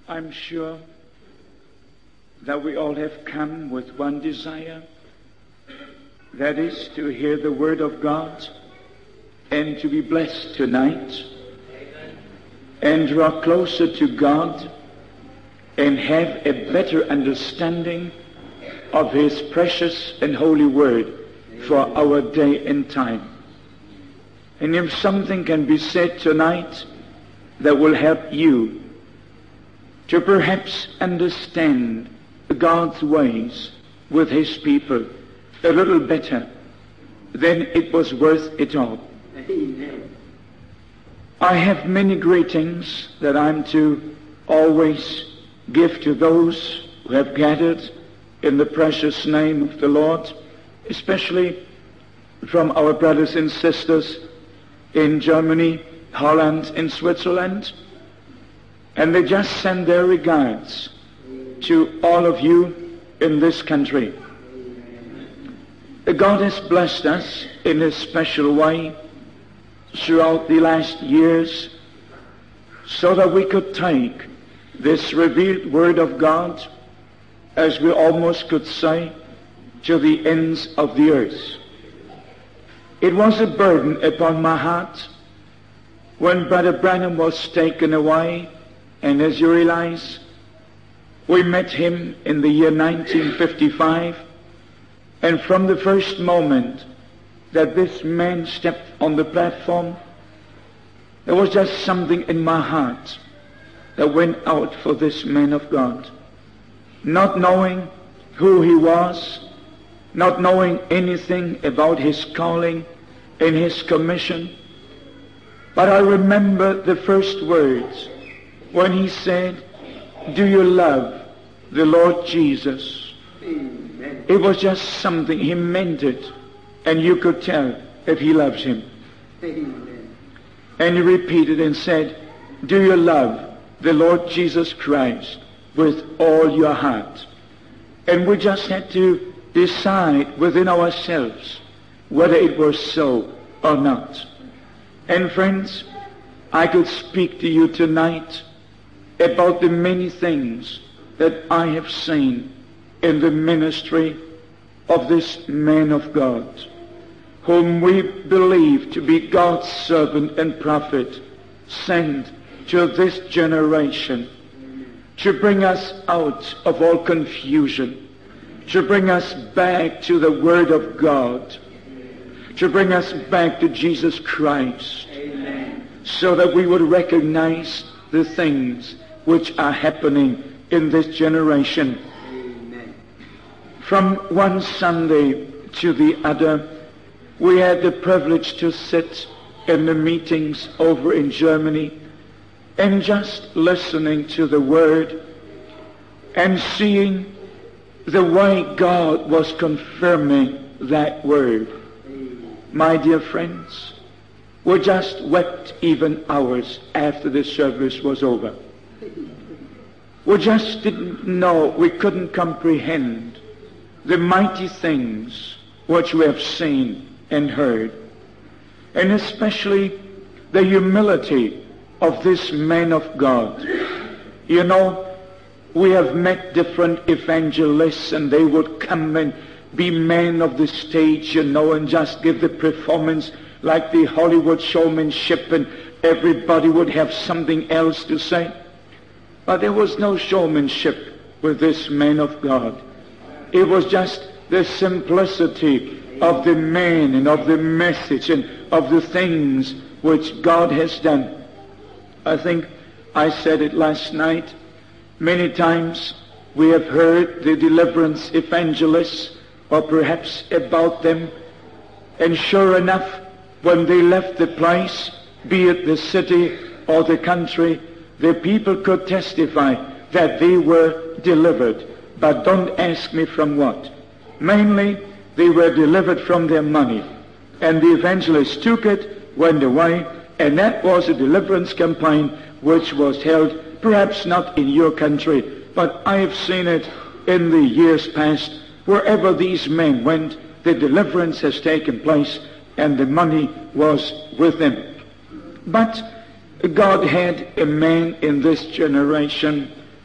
I'm sure that we all have come with one desire, that is to hear the Word of God and to be blessed tonight and draw closer to God and have a better understanding of His precious and holy Word for our day and time. And if something can be said tonight that will help you to perhaps understand God's ways with His people a little better, then it was worth it all. Amen. I have many greetings that I'm to always give to those who have gathered in the precious name of the Lord, especially from our brothers and sisters in Germany, Holland, and Switzerland. And they just send their regards to all of you in this country. God has blessed us in a special way throughout the last years so that we could take this revealed Word of God, as we almost could say, to the ends of the earth. It was a burden upon my heart when Brother Branham was taken away, and as you realize, we met him in the year 1955, and from the first moment that this man stepped on the platform, there was just something in my heart that went out for this man of God. Not knowing who he was, not knowing anything about his calling and his commission, but I remember the first words when he said, "Do you love the Lord Jesus?" Amen. It was just something, he meant it, and you could tell if he loves him. Amen. And he repeated and said, "Do you love the Lord Jesus Christ with all your heart?" And we just had to decide within ourselves whether it was so or not. And friends, I could speak to you tonight about the many things that I have seen in the ministry of this man of God, whom we believe to be God's servant and prophet, sent to this generation to bring us out of all confusion, to bring us back to the Word of God, to bring us back to Jesus Christ. Amen. So that we would recognize the things which are happening in this generation. Amen. From one Sunday to the other, we had the privilege to sit in the meetings over in Germany and just listening to the Word and seeing the way God was confirming that Word. My dear friends, we just wept even hours after the service was over. We just didn't know, we couldn't comprehend the mighty things which we have seen and heard, and especially the humility of this man of God. You know, we have met different evangelists, and they would come and be men of the stage, you know, and just give the performance like the Hollywood showmanship, and everybody would have something else to say. But there was no showmanship with this man of God. It was just the simplicity of the man and of the message and of the things which God has done. I think I said it last night. Many times we have heard the deliverance evangelists, or perhaps about them, and sure enough, when they left the place, be it the city or the country, the people could testify that they were delivered. But don't ask me from what. Mainly, they were delivered from their money. And the evangelists took it, went away, and that was a deliverance campaign which was held, perhaps not in your country, but I have seen it in the years past. Wherever these men went, the deliverance has taken place, and the money was with them. But God had a man in this generation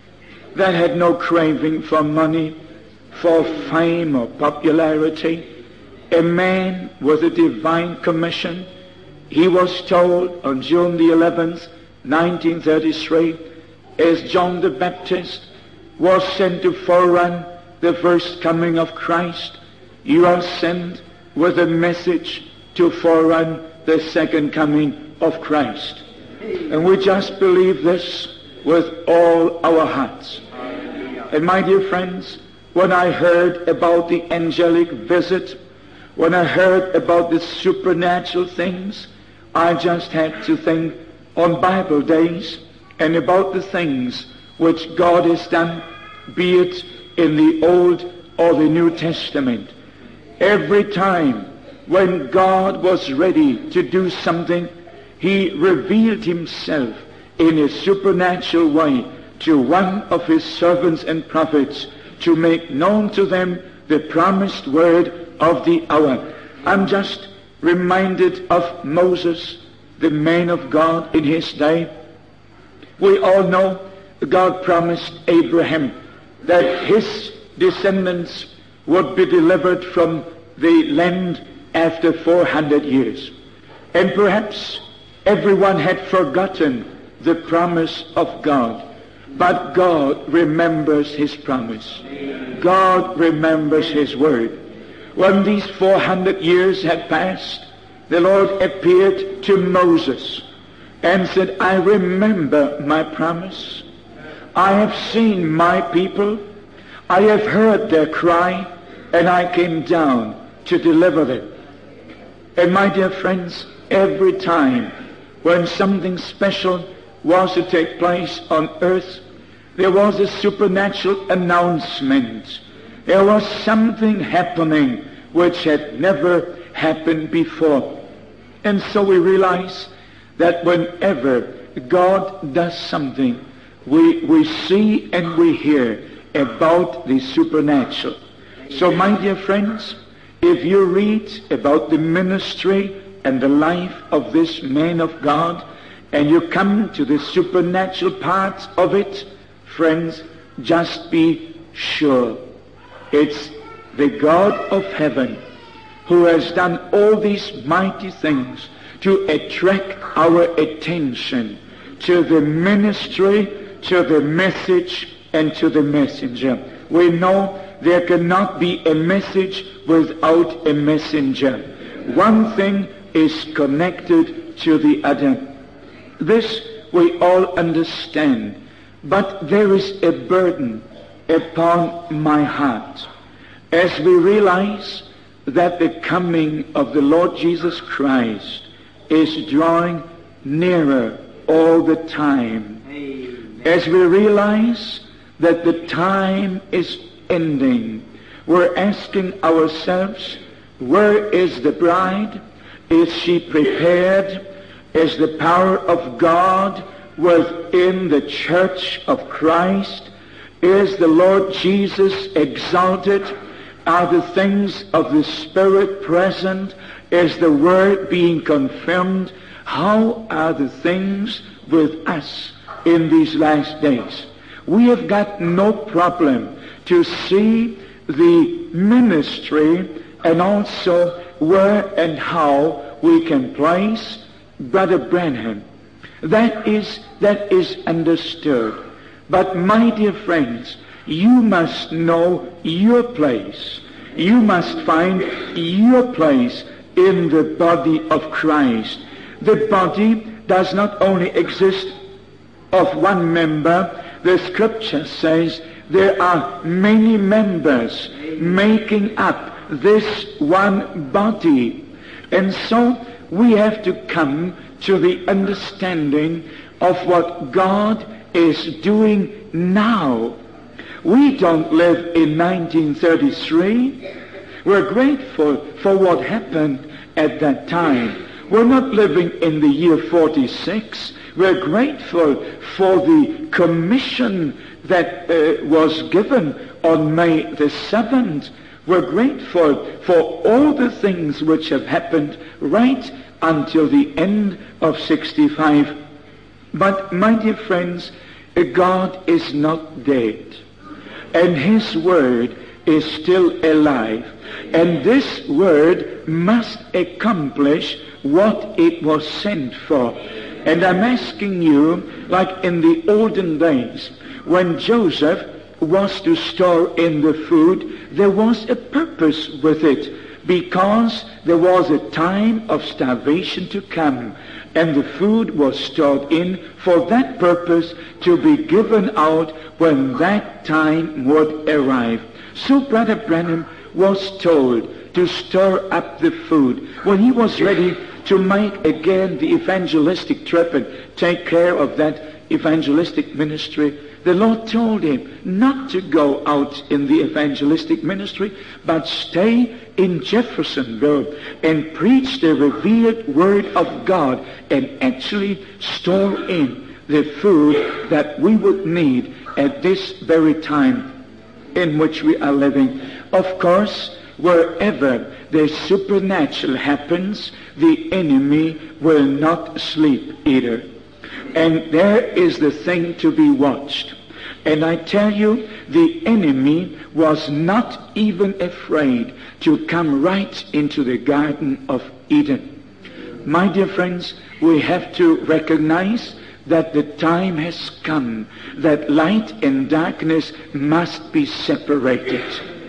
that had no craving for money, for fame or popularity, a man with a divine commission. He was told on June the 11th, 1933, as John the Baptist was sent to forerun the first coming of Christ, you are sent with a message to forerun the second coming of Christ. And we just believe this with all our hearts. And my dear friends, when I heard about the angelic visit, when I heard about the supernatural things, I just had to think on Bible days and about the things which God has done, be it in the Old or the New Testament. Every time when God was ready to do something, he revealed himself in a supernatural way to one of his servants and prophets to make known to them the promised word of the hour. I'm just reminded of Moses, the man of God in his day. We all know God promised Abraham that his descendants would be delivered from the land after 400 years. And perhaps everyone had forgotten the promise of God. But God remembers his promise. God remembers his word. When these 400 years had passed, the Lord appeared to Moses and said, I remember my promise. I have seen my people. I have heard their cry, and I came down to deliver them. And my dear friends, every time when something special was to take place on earth, there was a supernatural announcement. There was something happening which had never happened before. And so we realize that whenever God does something, we see and we hear about the supernatural. So my dear friends, if you read about the ministry and the life of this man of God, and you come to the supernatural parts of it, friends, just be sure it's the God of heaven who has done all these mighty things to attract our attention to the ministry, to the message, and to the messenger. We know there cannot be a message without a messenger. One thing is connected to the other. This we all understand, but there is a burden upon my heart as we realize that the coming of the Lord Jesus Christ is drawing nearer all the time. Amen. As we realize that the time is ending, we're asking ourselves, where is the bride? Is she prepared? Is the power of God within the church of Christ? Is the Lord Jesus exalted? Are the things of the Spirit present? Is the Word being confirmed? How are the things with us in these last days? We have got no problem to see the ministry and also where and how we can place Brother Branham. That is understood. But my dear friends, you must know your place. You must find your place in the body of Christ. The body does not only exist of one member. The Scripture says there are many members making up this one body. And so we have to come to the understanding of what God is doing now. We don't live in 1933. We're grateful for what happened at that time. We're not living in the year 46. We're grateful for the commission that was given on May the 7th. We're grateful for all the things which have happened right until the end of 65. But, my dear friends, God is not dead, and his word is still alive, and this word must accomplish what it was sent for. And I'm asking you, like in the olden days, when Joseph was to store in the food, there was a purpose with it, because there was a time of starvation to come, and the food was stored in for that purpose, to be given out when that time would arrive. So Brother Branham was told to store up the food. When he was ready to make again the evangelistic trip and take care of that evangelistic ministry, the Lord told him not to go out in the evangelistic ministry, but stay in Jeffersonville and preach the revealed word of God, and actually store in the food that we would need at this very time in which we are living. Of course, wherever the supernatural happens, the enemy will not sleep either. And there is the thing to be watched. And I tell you, the enemy was not even afraid to come right into the Garden of Eden. My dear friends, we have to recognize that the time has come that light and darkness must be separated.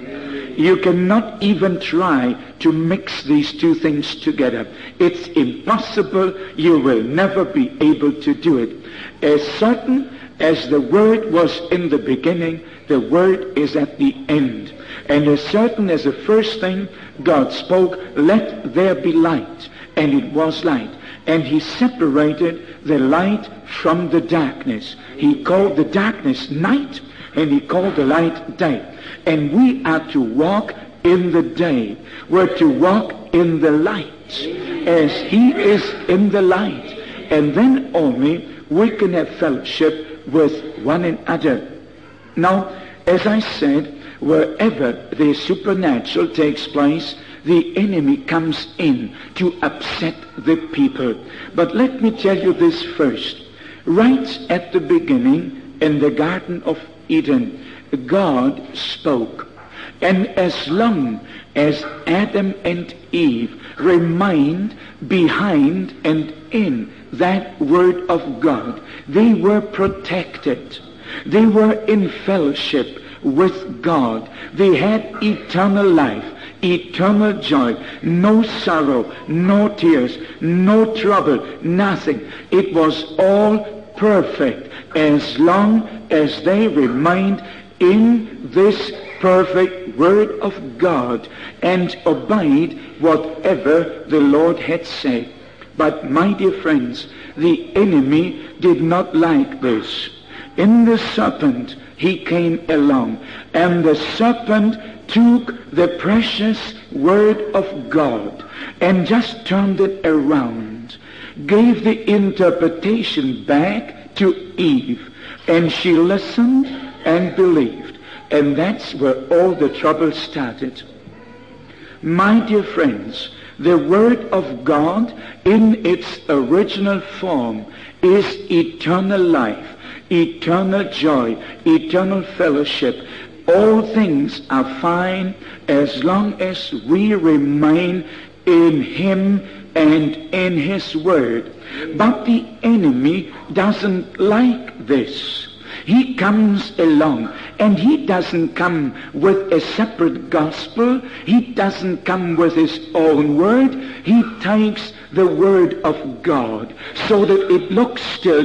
You cannot even try to mix these two things together. It's impossible. You will never be able to do it. As certain as the Word was in the beginning, the Word is at the end. And as certain as the first thing God spoke, let there be light, and it was light. And he separated the light from the darkness. He called the darkness night, and he called the light day. And we are to walk in the day. We're to walk in the light as he is in the light. And then only we can have fellowship with one another. Now, as I said, wherever the supernatural takes place, the enemy comes in to upset the people. But let me tell you this first. Right at the beginning, in the Garden of Eden, God spoke. And as long as Adam and Eve remained behind and in that word of God, they were protected. They were in fellowship with God. They had eternal life, eternal joy, no sorrow, no tears, no trouble, nothing. It was all perfect as long as they remained in this perfect word of God and obeyed whatever the Lord had said. But my dear friends, the enemy did not like this. In the serpent, he came along, and the serpent took the precious word of God and just turned it around, gave the interpretation back to Eve, and she listened and believed. And that's where all the trouble started. My dear friends, the Word of God in its original form is eternal life, eternal joy, eternal fellowship. All things are fine as long as we remain in Him and in His Word. But the enemy doesn't like this. He comes along, and he doesn't come with a separate gospel. He doesn't come with his own word. He takes the word of God so that it looks still,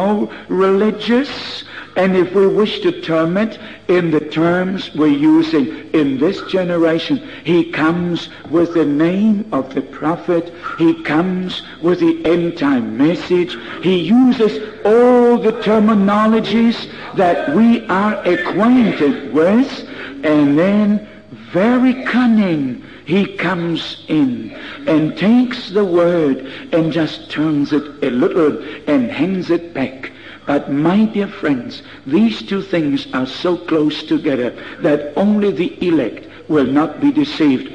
religious. And if we wish to term it in the terms we're using in this generation, he comes with the name of the prophet. He comes with the end-time message. He uses all the terminologies that we are acquainted with, and then very cunning, he comes in and takes the word and just turns it a little and hands it back. But my dear friends, these two things are so close together that only the elect will not be deceived.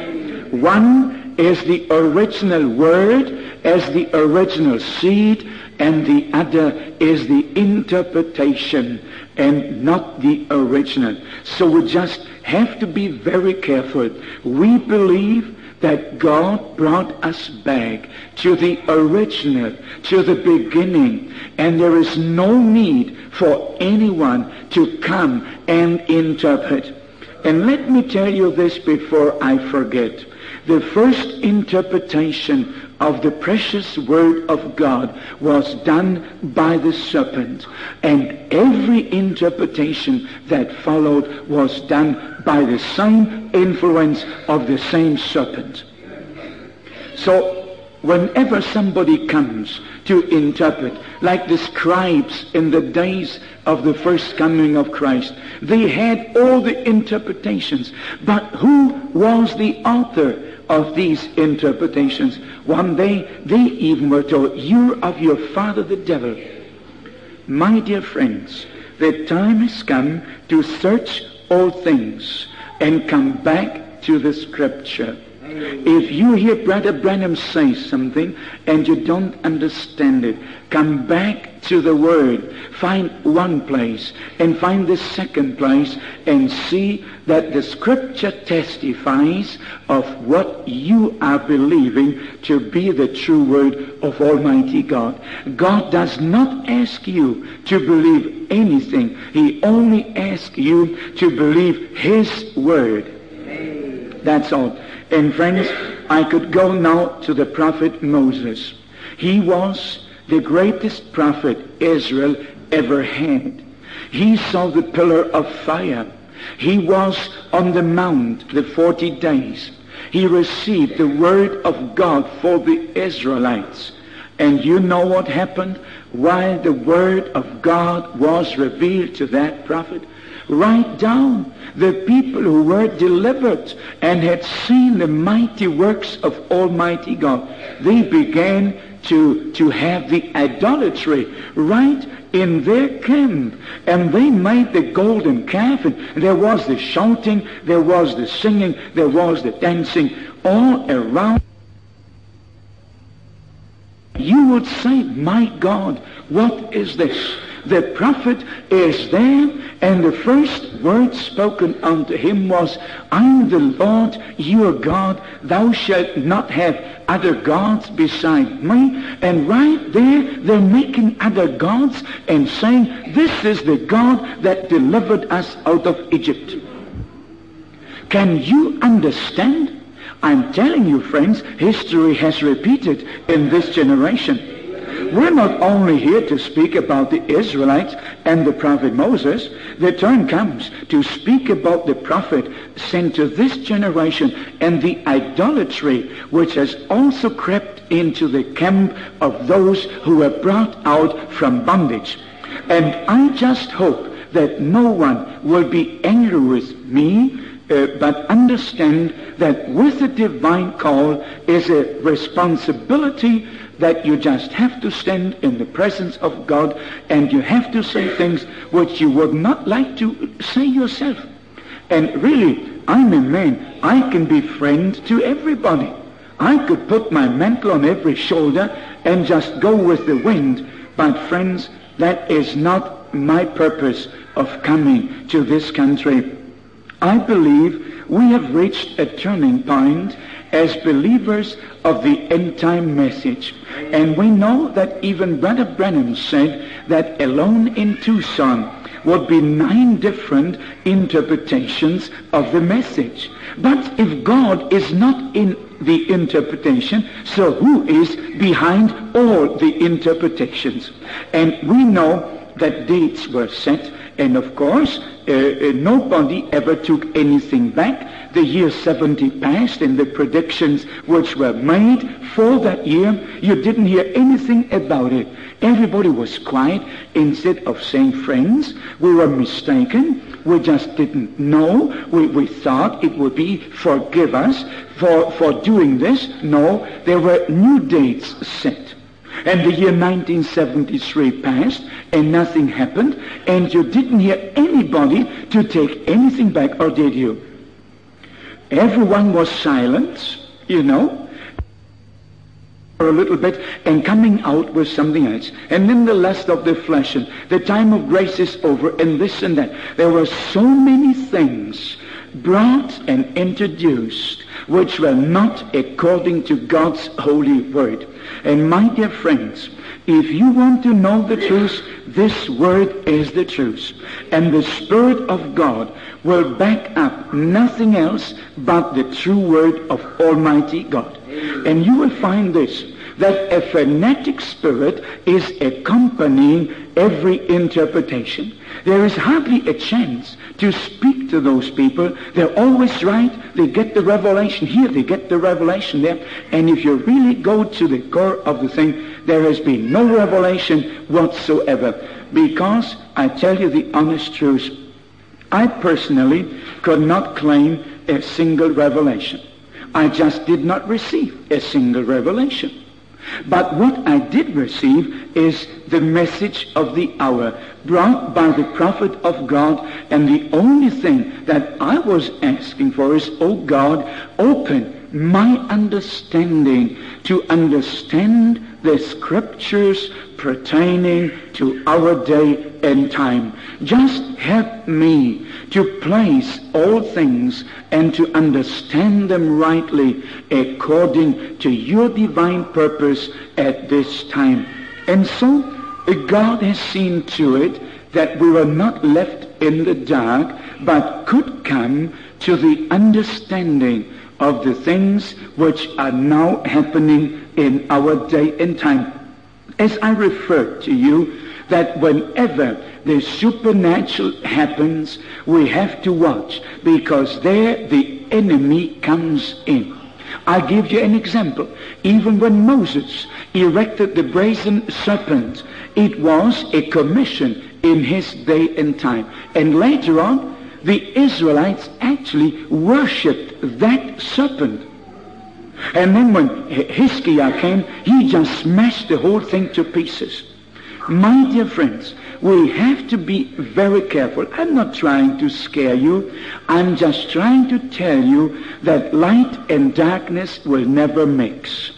One is the original word as the original seed, and the other is the interpretation and not the original. So we just have to be very careful. We believe that God brought us back to the original, to the beginning, and there is no need for anyone to come and interpret. And let me tell you this before I forget. The first interpretation of the precious Word of God was done by the serpent, and every interpretation that followed was done by the same influence of the same serpent. So whenever somebody comes to interpret, like the scribes in the days of the first coming of Christ, they had all the interpretations, but who was the author of these interpretations? One day they even were told, "You're of your father the devil." My dear friends, the time has come to search all things and come back to the Scripture. If you hear Brother Branham say something and you don't understand it, come back to the Word. Find one place and find the second place and see that the Scripture testifies of what you are believing to be the true Word of Almighty God. God does not ask you to believe anything. He only asks you to believe His Word. That's all. And friends, I could go now to the prophet Moses. He was the greatest prophet Israel ever had. He saw the pillar of fire. He was on the mount the 40 days. He received the word of God for the Israelites. And you know what happened while the word of God was revealed to that prophet? Right down, the people who were delivered and had seen the mighty works of Almighty God, they began to have the idolatry right in their camp. And they made the golden calf, and there was the shouting, there was the singing, there was the dancing all around. You would say, "My God, what is this?" The prophet is there, and the first word spoken unto him was, "I am the Lord your God, thou shalt not have other gods beside me." And right there, they're making other gods and saying, "This is the God that delivered us out of Egypt." Can you understand? I'm telling you, friends, history has repeated in this generation. We're not only here to speak about the Israelites and the prophet Moses. The turn comes to speak about the prophet sent to this generation and the idolatry which has also crept into the camp of those who were brought out from bondage. And I just hope that no one will be angry with me, but understand that with the divine call is a responsibility that you just have to stand in the presence of God, and you have to say things which you would not like to say yourself. And really, I'm a man. I can be friend to everybody. I could put my mantle on every shoulder and just go with the wind. But friends, that is not my purpose of coming to this country. I believe we have reached a turning point as believers of the end-time message. And we know that even Brother Branham said that alone in Tucson would be 9 different interpretations of the message. But if God is not in the interpretation, so who is behind all the interpretations? And we know that dates were set, and of course, nobody ever took anything back. The year 70 passed, and the predictions which were made for that year, you didn't hear anything about it. Everybody was quiet. Instead of saying, "Friends, we were mistaken, we just didn't know, we thought it would be, forgive us for doing this." No, there were new dates set. And the year 1973 passed, and nothing happened, and you didn't hear anybody to take anything back, or did you? Everyone was silent, you know. for a little bit and coming out with something else. And then the lust of the flesh and the time of grace is over and this and that. There were so many things brought and introduced which were not according to God's holy word. And my dear friends, if you want to know the truth, this word is the truth. And the Spirit of God will back up nothing else but the true word of Almighty God. And you will find this, that a fanatic spirit is accompanying every interpretation. There is hardly a chance to speak to those people. They're always right. They get the revelation here, they get the revelation there. And if you really go to the core of the thing, there has been no revelation whatsoever. Because, I tell you the honest truth, I personally could not claim a single revelation. I just did not receive a single revelation. But what I did receive is the message of the hour brought by the prophet of God, and the only thing that I was asking for is, oh God, open my understanding to understand the scriptures pertaining to our day and time. Just help me to place all things and to understand them rightly according to your divine purpose at this time. And so God has seen to it that we were not left in the dark, but could come to the understanding of the things which are now happening in our day and time. As I referred to you, that whenever the supernatural happens, we have to watch, because there the enemy comes in. I'll give you an example. Even when Moses erected the brazen serpent, it was a commission in his day and time. And later on, the Israelites actually worshipped that serpent. And then when Hezekiah came, he just smashed the whole thing to pieces. My dear friends, we have to be very careful. I'm not trying to scare you. I'm just trying to tell you that light and darkness will never mix.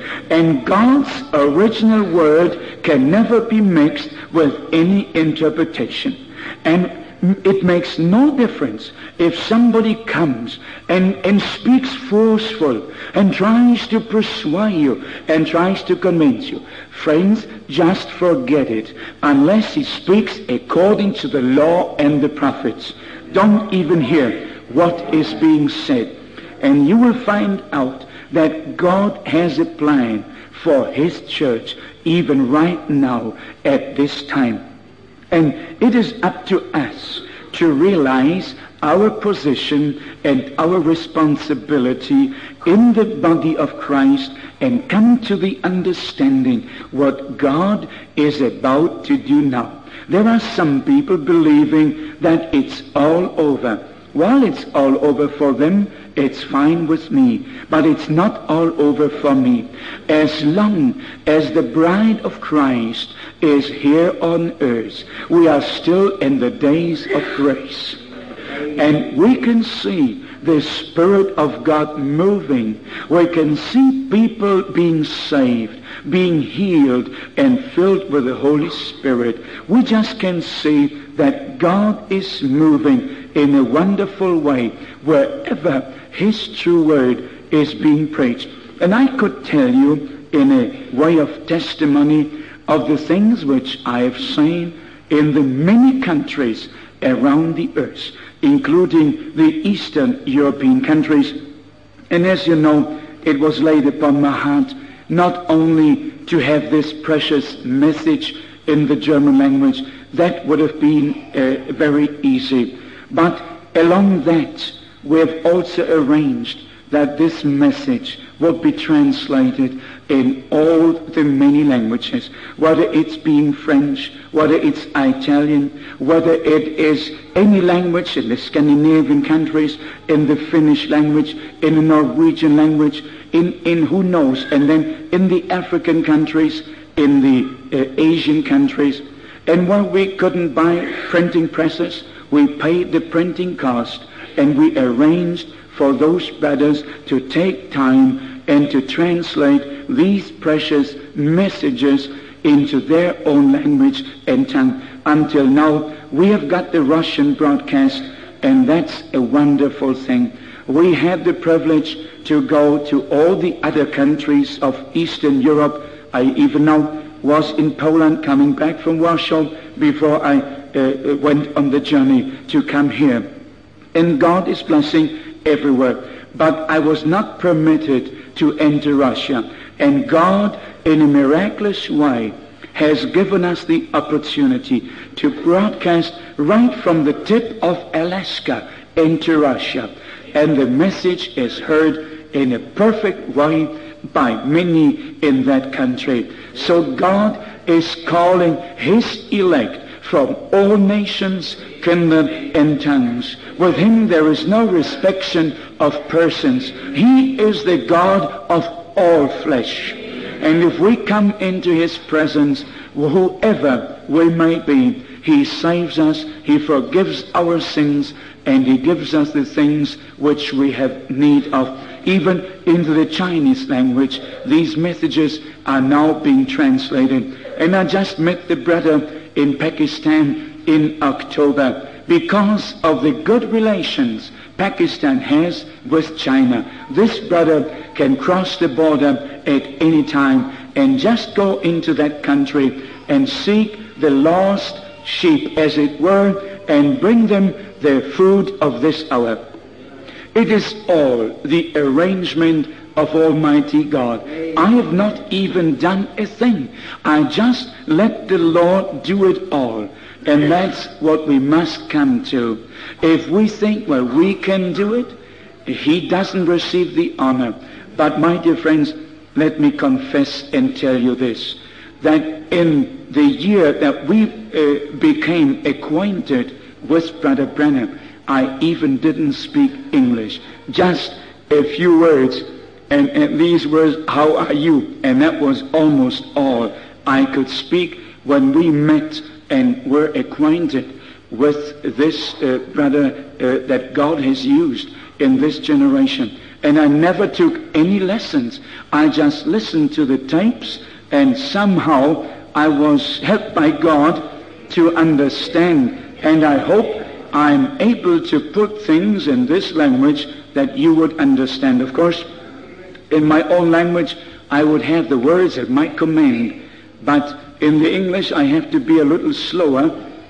And God's original word can never be mixed with any interpretation. And it makes no difference if somebody comes and speaks forceful and tries to persuade you and tries to convince you. Friends, just forget it. Unless he speaks according to the law and the prophets, don't even hear what is being said. And you will find out that God has a plan for his church even right now at this time. And it is up to us to realize our position and our responsibility in the body of Christ and come to the understanding what God is about to do now. There are some people believing that it's all over. Well, it's all over for them, it's fine with me, but it's not all over for me. As long as the bride of Christ is here on earth, we are still in the days of grace. And we can see the Spirit of God moving. We can see people being saved, being healed, and filled with the Holy Spirit. We just can see that God is moving in a wonderful way wherever his true word is being preached. And I could tell you in a way of testimony of the things which I have seen in the many countries around the earth, including the Eastern European countries. And as you know, it was laid upon my heart not only to have this precious message in the German language. That would have been very easy. But along that, we have also arranged that this message would be translated in all the many languages, whether it's being French, whether it's Italian, whether it is any language in the Scandinavian countries, in the Finnish language, in the Norwegian language, in who knows, and then in the African countries, in the Asian countries. And while we couldn't buy printing presses, we paid the printing cost, and we arranged for those brothers to take time and to translate these precious messages into their own language and tongue. Until now, we have got the Russian broadcast, and that's a wonderful thing. We had the privilege to go to all the other countries of Eastern Europe. I even now was in Poland coming back from Warsaw before I went on the journey to come here. And God is blessing everywhere. But I was not permitted to enter Russia. And God, in a miraculous way, has given us the opportunity to broadcast right from the tip of Alaska into Russia. And the message is heard in a perfect way by many in that country. So God is calling his elect from all nations, kindred, and tongues. With him there is no respect of persons. He is the God of all flesh. And if we come into his presence, whoever we may be, he saves us, he forgives our sins, and he gives us the things which we have need of. Even into the Chinese language, these messages are now being translated. And I just met the brother in Pakistan in October because of the good relations Pakistan has with China. This brother can cross the border at any time and just go into that country and seek the lost sheep, as it were, and bring them the food of this hour. It is all the arrangement of Almighty God. I have not even done a thing. I just let the Lord do it all. And that's what we must come to. If we think, well, we can do it, he doesn't receive the honor. But my dear friends, let me confess and tell you this, that in the year that we became acquainted with Brother Branham, I even didn't speak English. Just a few words, and these words, how are you? And that was almost all I could speak when we met and were acquainted with this brother that God has used in this generation. And I never took any lessons. I just listened to the tapes, and somehow I was helped by God to understand. And I hope I'm able to put things in this language that you would understand. Of course, in my own language, I would have the words at my command. But in the English, I have to be a little slower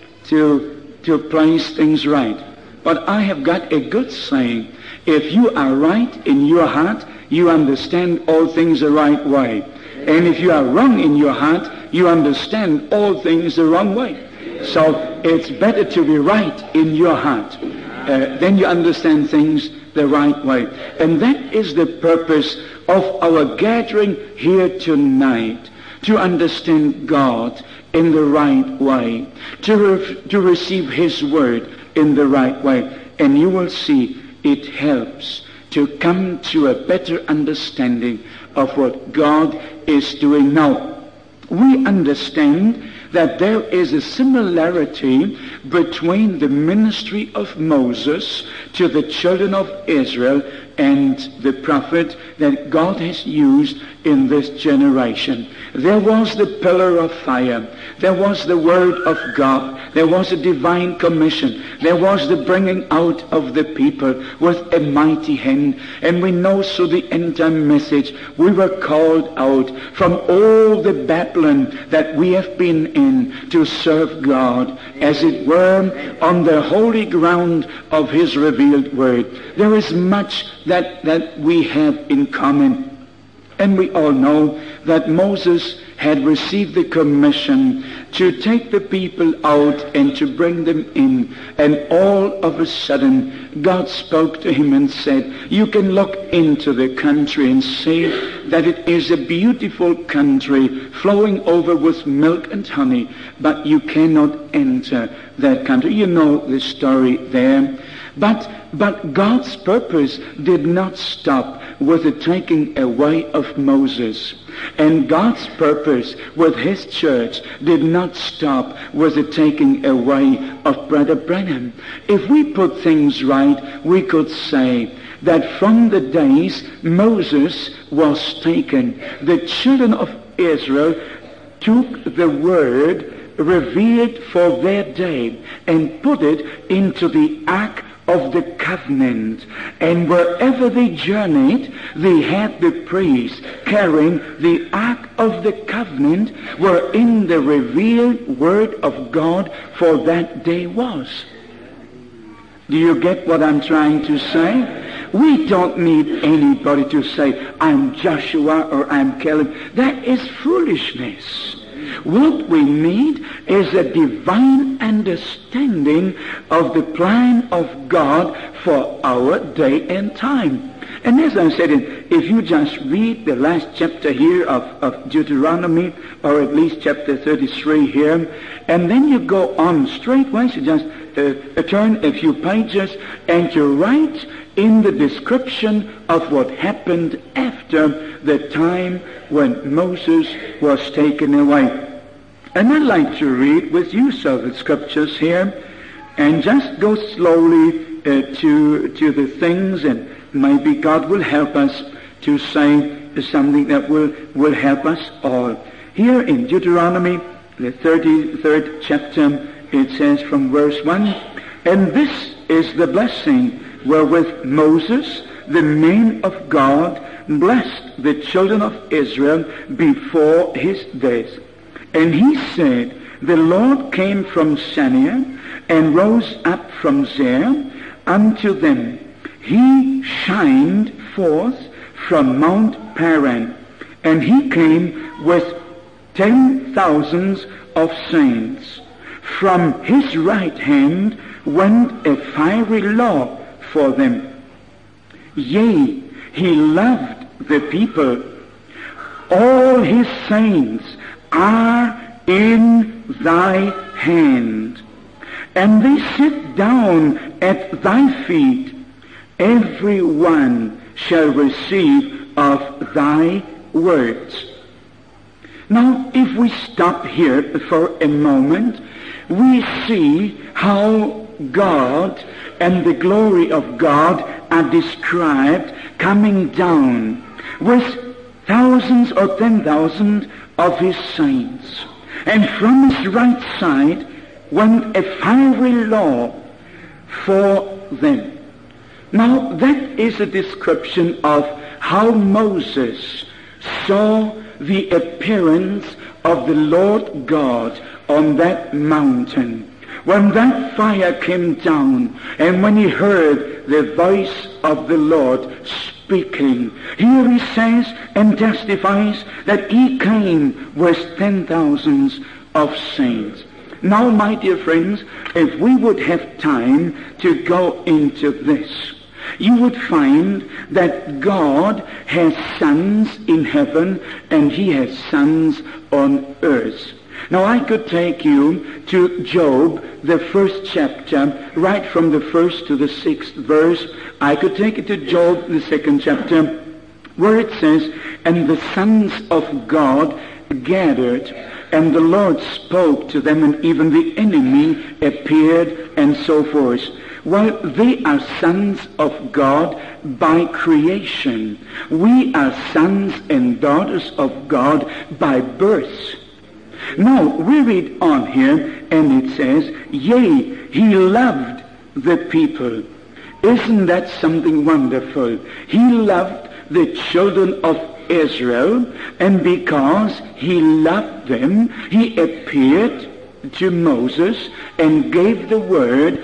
to place things right. But I have got a good saying. If you are right in your heart, you understand all things the right way. And if you are wrong in your heart, you understand all things the wrong way. So it's better to be right in your heart. Then you understand things the right way. And that is the purpose of our gathering here tonight, to understand God in the right way, to receive his word in the right way. And you will see it helps to come to a better understanding of what God is doing now. We understand that there is a similarity between the ministry of Moses to the children of Israel and the prophet that God has used in this generation. There was the pillar of fire. There was the word of God. There was a divine commission. There was the bringing out of the people with a mighty hand. And we know through the end time message, we were called out from all the Babylon that we have been in to serve God, as it were, on the holy ground of his revealed word. There is much that we have in common. And we all know that Moses had received the commission to take the people out and to bring them in. And all of a sudden, God spoke to him and said, you can look into the country and see that it is a beautiful country flowing over with milk and honey, but you cannot enter that country. You know the story there. But God's purpose did not stop with the taking away of Moses. And God's purpose with his church did not stop with the taking away of Brother Branham. If we put things right, we could say that from the days Moses was taken, the children of Israel took the word revealed for their day and put it into the ark of the covenant. And wherever they journeyed, they had the priest carrying the ark of the covenant, wherein the revealed word of God for that day was. Do you get what I'm trying to say? We don't need anybody to say, I'm Joshua or I'm Caleb. That is foolishness. What we need is a divine understanding of the plan of God for our day and time. And as I said, if you just read the last chapter here of Deuteronomy, or at least chapter 33 here, and then you go on straightway, you just turn a few pages, and you write in the description of what happened after the time when Moses was taken away. And I'd like to read with you some of the scriptures here, and just go slowly to the things, and maybe God will help us to say something that will help us all. Here in Deuteronomy, the 33rd chapter, it says from verse 1, and this is the blessing wherewith Moses, the man of God, blessed the children of Israel before his death. And he said, the Lord came from Sinai and rose up from there unto them. He shined forth from Mount Paran, and he came with 10,000s of saints. From his right hand went a fiery law for them. Yea, he loved the people. All his saints are in thy hand, and they sit down at thy feet. Every one shall receive of thy words. Now, if we stop here for a moment, we see how God and the glory of God are described coming down with thousands or 10,000 of his saints. And from his right side went a fiery law for them. Now, that is a description of how Moses saw the appearance of the Lord God on that mountain. When that fire came down, and when he heard the voice of the Lord speaking, here he says and testifies that he came with 10,000s of saints. Now, my dear friends, if we would have time to go into this, you would find that God has sons in heaven and he has sons on earth. Now, I could take you to Job, the 1st chapter, right from the 1st to the 6th verse. I could take you to Job, the 2nd chapter, where it says, and the sons of God gathered, and the Lord spoke to them, and even the enemy appeared, and so forth. Well, they are sons of God by creation. We are sons and daughters of God by birth. Now, we read on here, and it says, yea, he loved the people. Isn't that something wonderful? He loved the children of Israel, and because he loved them, he appeared to Moses and gave the word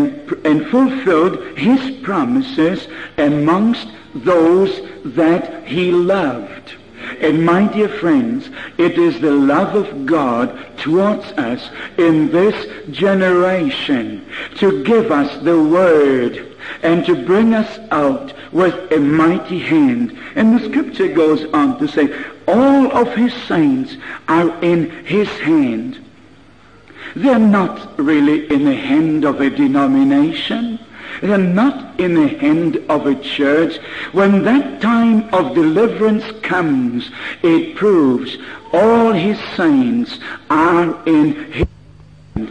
and fulfilled his promises amongst those that he loved. And my dear friends, it is the love of God towards us in this generation to give us the word and to bring us out with a mighty hand. And the scripture goes on to say, all of his saints are in his hand. They're not really in the hand of a denomination. They are not in the hand of a church. When that time of deliverance comes, it proves all his saints are in his hand.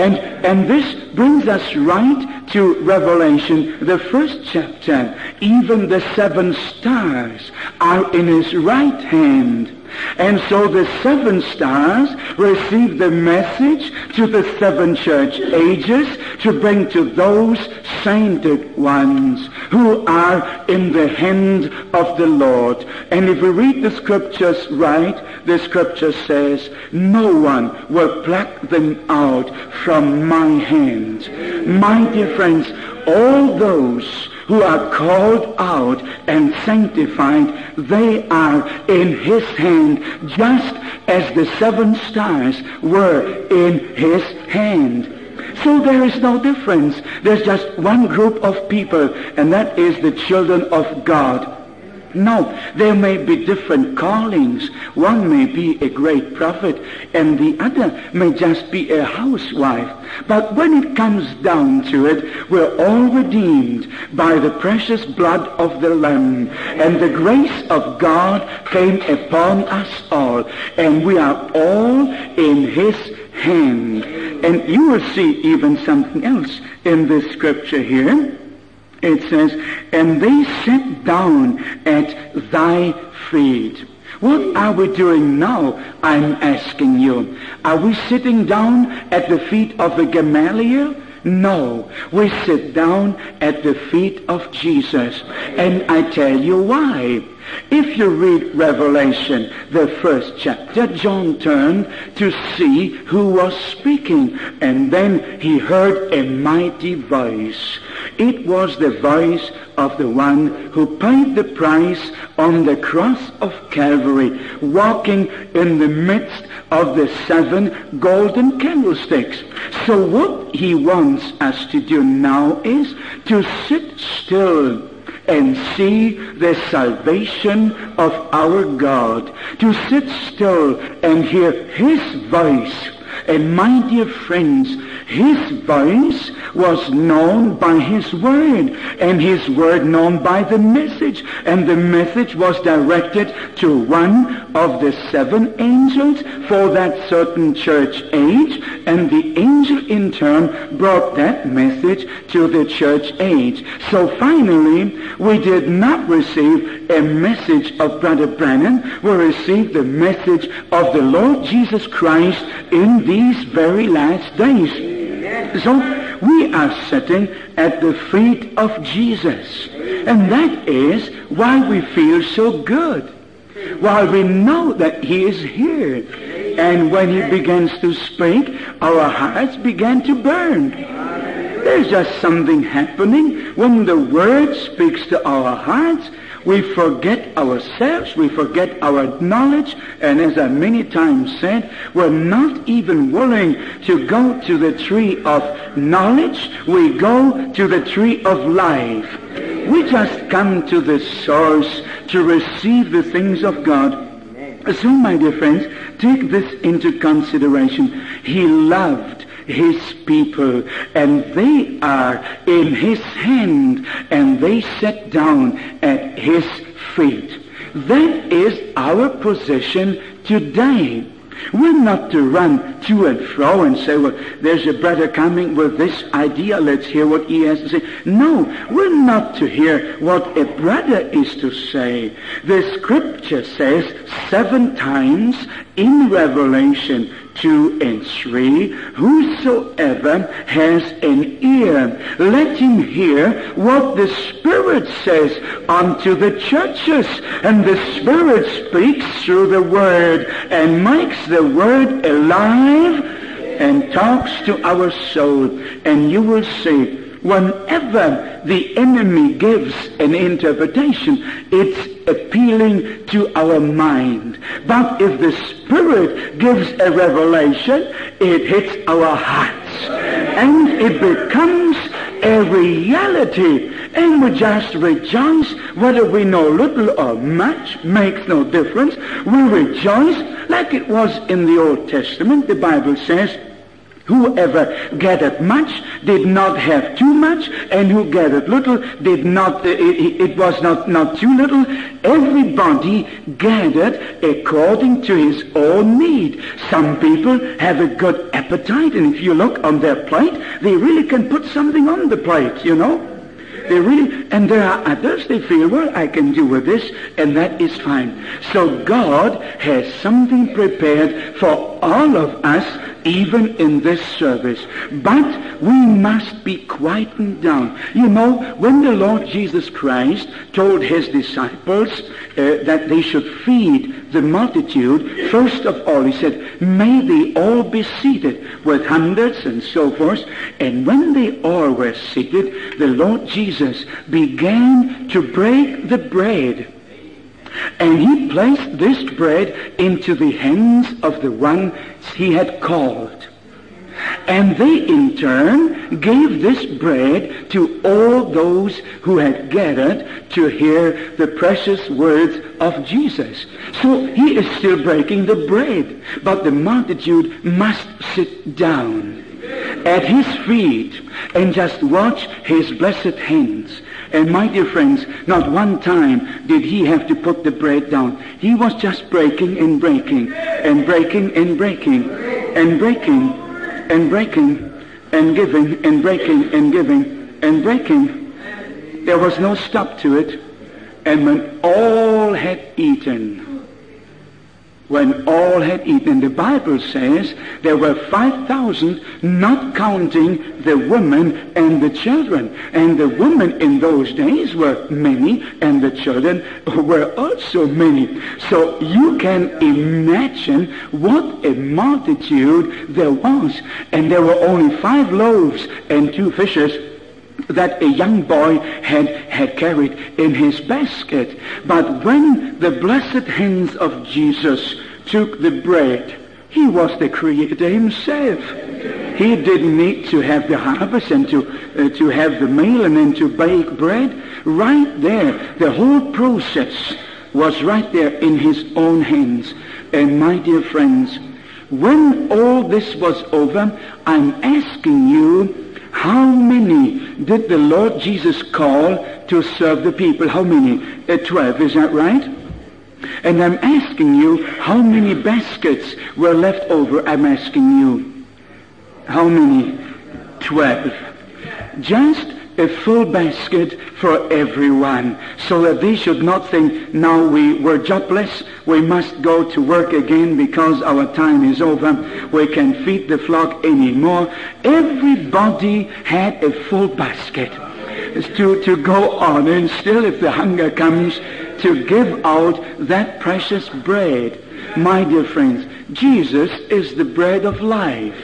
And this brings us right to Revelation, the first chapter. Even the 7 stars are in his right hand. And so the 7 stars receive the message to the 7 church ages to bring to those sainted ones who are in the hand of the Lord. And if we read the scriptures right, the scripture says, no one will pluck them out from my hand. My dear friends, all those who are called out and sanctified, they are in his hand, just as the 7 stars were in his hand. So there is no difference. There's just one group of people, and that is the children of God. No, there may be different callings. One may be a great prophet, and the other may just be a housewife. But when it comes down to it, we're all redeemed by the precious blood of the Lamb, and the grace of God came upon us all, and we are all in his hand. And you will see even something else in this scripture here. It says, and they sat down at thy feet. What are we doing now, I'm asking you? Are we sitting down at the feet of a Gamaliel? No, we sit down at the feet of Jesus. And I tell you why. If you read Revelation, the first chapter, John turned to see who was speaking, and then he heard a mighty voice. It was the voice of the one who paid the price on the cross of Calvary, walking in the midst of the 7 golden candlesticks. So what he wants us to do now is to sit still and see the salvation of our God, to sit still and hear his voice. And my dear friends, his voice was known by his word, and his word known by the message, and the message was directed to one of the 7 angels for that certain church age, and the angel in turn brought that message to the church age. So finally, we did not receive a message of Brother Branham, we received the message of the Lord Jesus Christ in these very last days. So we are sitting at the feet of Jesus, and that is why we feel so good, while we know that he is here. And when he begins to speak, our hearts begin to burn. There's just something happening when the word speaks to our hearts. We forget ourselves, we forget our knowledge, and as I many times said, we're not even willing to go to the tree of knowledge. We go to the tree of life. We just come to the source to receive the things of God. So, my dear friends, take this into consideration. He loved his people, and they are in his hand, and they sat down at his feet. That is our position today. We're not to run to and fro and say, well, there's a brother coming with this idea, let's hear what he has to say. No, we're not to hear what a brother is to say. The scripture says 7 times in Revelation 2 and 3, whosoever has an ear, let him hear what the Spirit says unto the churches. And the Spirit speaks through the Word and makes the Word alive and talks to our soul. And you will see, whenever the enemy gives an interpretation, it's appealing to our mind. But if the Spirit gives a revelation, it hits our hearts. And it becomes a reality. And we just rejoice, whether we know little or much, makes no difference. We rejoice like it was in the Old Testament. The Bible says, Whoever gathered much did not have too much, and who gathered little did not, it was not too little. Everybody gathered according to his own need. Some people have a good appetite, and if you look on their plate, they really can put something on the plate, you know. They really, and there are others, they feel, well, I can do with this, and that is fine. So God has something prepared for all of us, even in this service. But we must be quietened down. You know, when the Lord Jesus Christ told his disciples that they should feed the multitude, first of all he said, may they all be seated, with hundreds and so forth. And when they all were seated, the Lord Jesus began to break the bread. And he placed this bread into the hands of the one he had called. And they in turn gave this bread to all those who had gathered to hear the precious words of Jesus. So he is still breaking the bread, but the multitude must sit down at his feet and just watch his blessed hands. And my dear friends, not one time did he have to put the bread down. He was just breaking and breaking and breaking and breaking and breaking and breaking and giving and breaking and giving and breaking. There was no stop to it. And when all had eaten, the Bible says there were 5,000, not counting the women and the children. And the women in those days were many, and the children were also many. So you can imagine what a multitude there was. And there were only 5 loaves and 2 fishes that a young boy had carried in his basket. But when the blessed hands of Jesus took the bread, he was the Creator himself. He didn't need to have the harvest and to have the meal and then to bake bread. Right there, the whole process was right there in his own hands. And my dear friends, when all this was over, I'm asking you, how many did the Lord Jesus call to serve the people? How many? 12, is that right? And I'm asking you, how many baskets were left over? I'm asking you, how many? 12. Just a full basket for everyone, so that they should not think, now we were jobless, we must go to work again because our time is over, we can't feed the flock anymore. Everybody had a full basket to go on, and still if the hunger comes, to give out that precious bread. My dear friends, Jesus is the bread of life.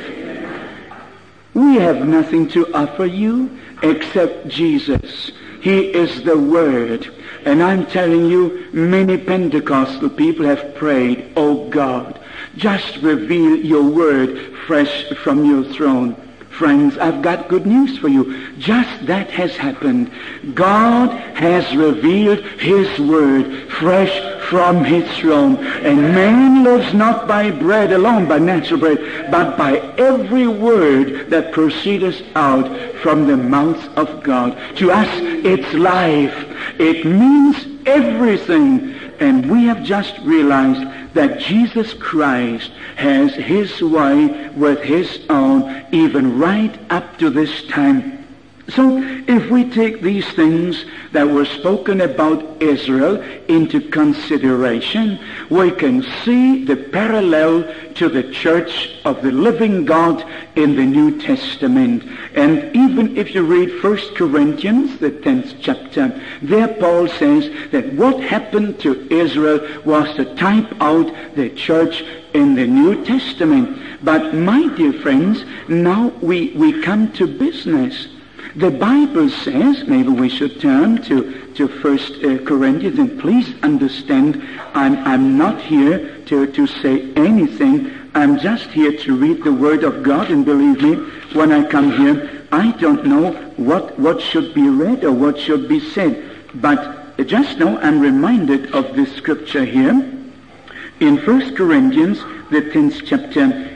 We have nothing to offer you except Jesus. He is the Word. And I'm telling you, many Pentecostal people have prayed, oh God, just reveal your Word fresh from your throne. Friends, I've got good news for you. Just that has happened. God has revealed his Word fresh from his throne. And man lives not by bread alone, by natural bread, but by every word that proceedeth out from the mouth of God. To us, it's life. It means everything. And we have just realized that Jesus Christ has his way with his own, even right up to this time. So if we take these things that were spoken about Israel into consideration, we can see the parallel to the church of the living God in the New Testament. And even if you read 1 Corinthians, the 10th chapter, there Paul says that what happened to Israel was to type out the church in the New Testament. But my dear friends, now we come to business. The Bible says, maybe we should turn to 1 Corinthians, and please understand, I'm not here to say anything. I'm just here to read the Word of God, and believe me, when I come here, I don't know what should be read or what should be said. But just now I'm reminded of this scripture here in 1 Corinthians, the 10th chapter,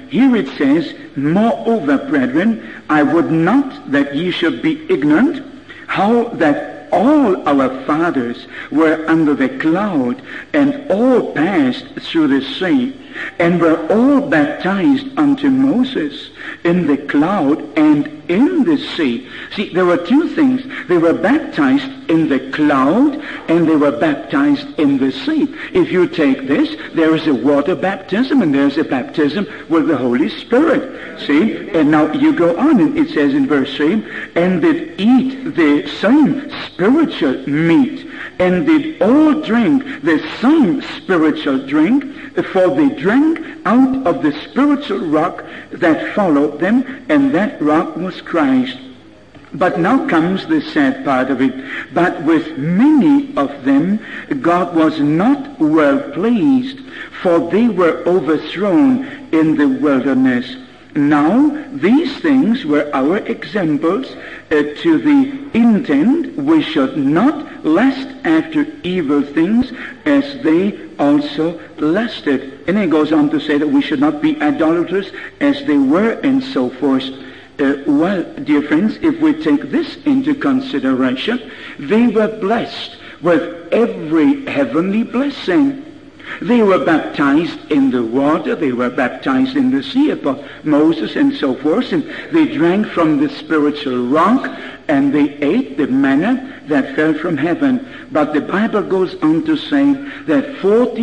here it says, moreover, brethren, I would not that ye should be ignorant how that all our fathers were under the cloud, and all passed through the sea, and were all baptized unto Moses in the cloud and in the sea. See, there were two things. They were baptized in the cloud, and they were baptized in the sea. If you take this, there is a water baptism, and there's a baptism with the Holy Spirit. See? And now you go on, and it says in verse 3, and did eat the same spiritual meat, and did all drink the same spiritual drink, for they drank out of the spiritual rock that followed them, and that rock was Christ. But now comes the sad part of it. But with many of them God was not well pleased, for they were overthrown in the wilderness. Now these things were our examples, to the intent we should not lust after evil things as they also lusted. And it goes on to say that we should not be idolaters as they were, and so forth. Well, dear friends, if we take this into consideration, they were blessed with every heavenly blessing. They were baptized in the water, they were baptized in the sea upon Moses and so forth, and they drank from the spiritual rock, and they ate the manna that fell from heaven. But the Bible goes on to say that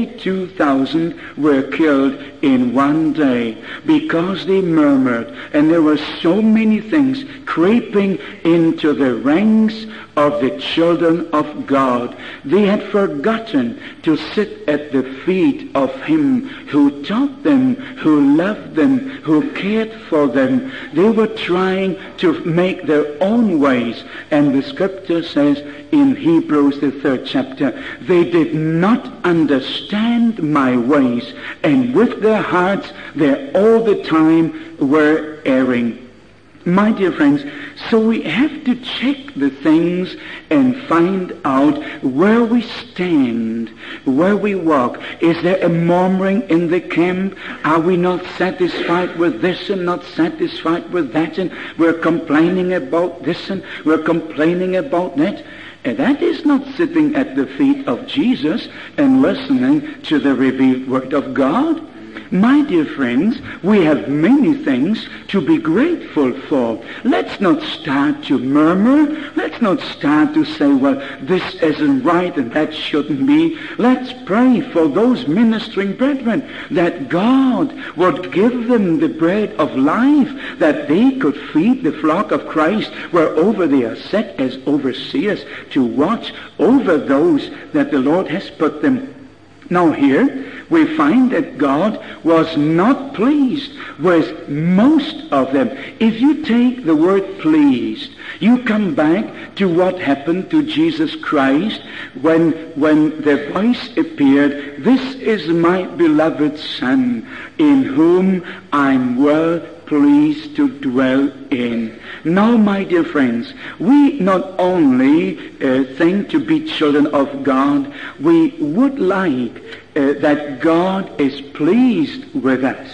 42,000 were killed in one day because they murmured, and there were so many things creeping into the ranks of the children of God. They had forgotten to sit at the feet of Him who taught them, who loved them, who cared for them. They were trying to make their own ways, and the Scripture says in Hebrews the 3rd chapter, they did not understand my ways, and with their hearts they all the time were erring. My dear friends, so we have to check the things and find out where we stand, where we walk. Is there a murmuring in the camp? Are we not satisfied with this and not satisfied with that? And we're complaining about this and we're complaining about that. And that is not sitting at the feet of Jesus and listening to the revealed Word of God. My dear friends, we have many things to be grateful for. Let's not start to murmur. Let's not start to say, well, this isn't right and that shouldn't be. Let's pray for those ministering brethren that God would give them the bread of life, that they could feed the flock of Christ wherever they are set as overseers to watch over those that the Lord has put them. Now here we find that God was not pleased with most of them. If you take the word pleased, you come back to what happened to Jesus Christ when the voice appeared, "This is my beloved Son, in whom I'm well pleased to dwell in." Now, my dear friends, we not only think to be children of God, we would like that God is pleased with us.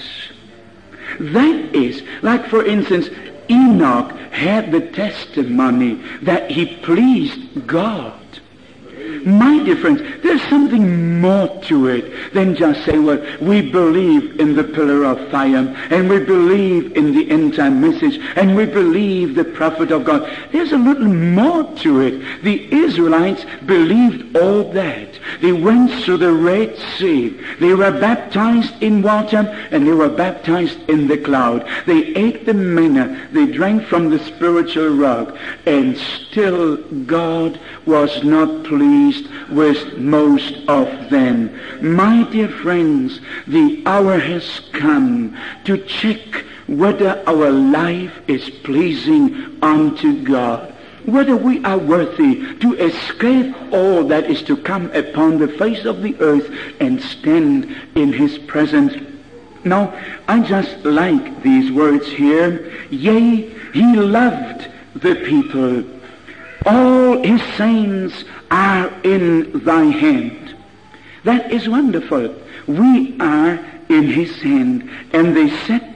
That is, like for instance, Enoch had the testimony that he pleased God. My dear friends, there's something more to it than just say, well, we believe in the pillar of fire, and we believe in the end-time message, and we believe the prophet of God. There's a little more to it. The Israelites believed all that. They went through the Red Sea. They were baptized in water, and they were baptized in the cloud. They ate the manna. They drank from the spiritual rock, and still God was not pleased with most of them. My dear friends, the hour has come to check whether our life is pleasing unto God, whether we are worthy to escape all that is to come upon the face of the earth and stand in His presence. Now, I just like these words here. Yea, He loved the people. All His saints are in thy hand. That is wonderful. We are in His hand, and they sat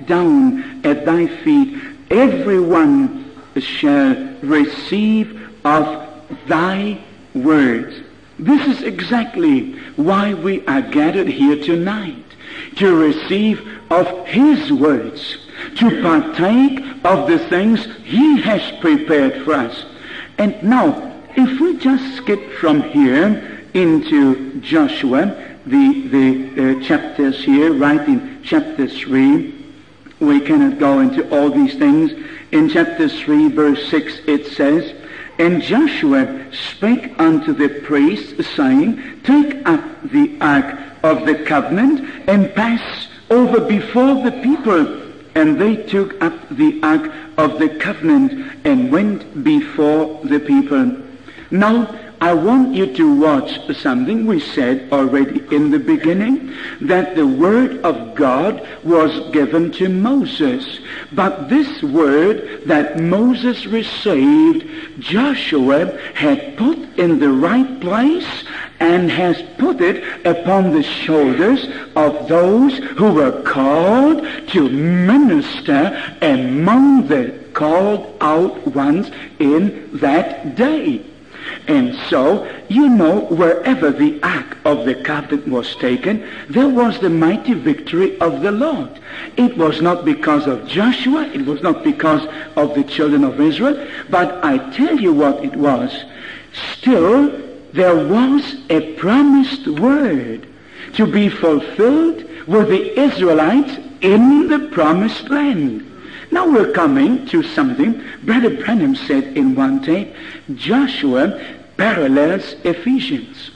down at thy feet, everyone shall receive of thy words. This is exactly why we are gathered here tonight, to receive of his words, to partake of the things he has prepared for us. And now, if we just skip from here into Joshua, the chapters here, right in chapter 3, we cannot go into all these things. In chapter 3, verse 6, it says, And Joshua spake unto the priests, saying, Take up the ark of the covenant, and pass over before the people. And they took up the ark of the covenant, and went before the people. Now, I want you to watch something we said already in the beginning, that the word of God was given to Moses. But this word that Moses received, Joshua had put in the right place and has put it upon the shoulders of those who were called to minister among the called out ones in that day. And so, you know, wherever the ark of the covenant was taken, there was the mighty victory of the Lord. It was not because of Joshua, it was not because of the children of Israel, but I tell you what it was. Still, there was a promised word to be fulfilled with the Israelites in the promised land. Now we're coming to something Brother Branham said in one tape. Joshua parallels Ephesians.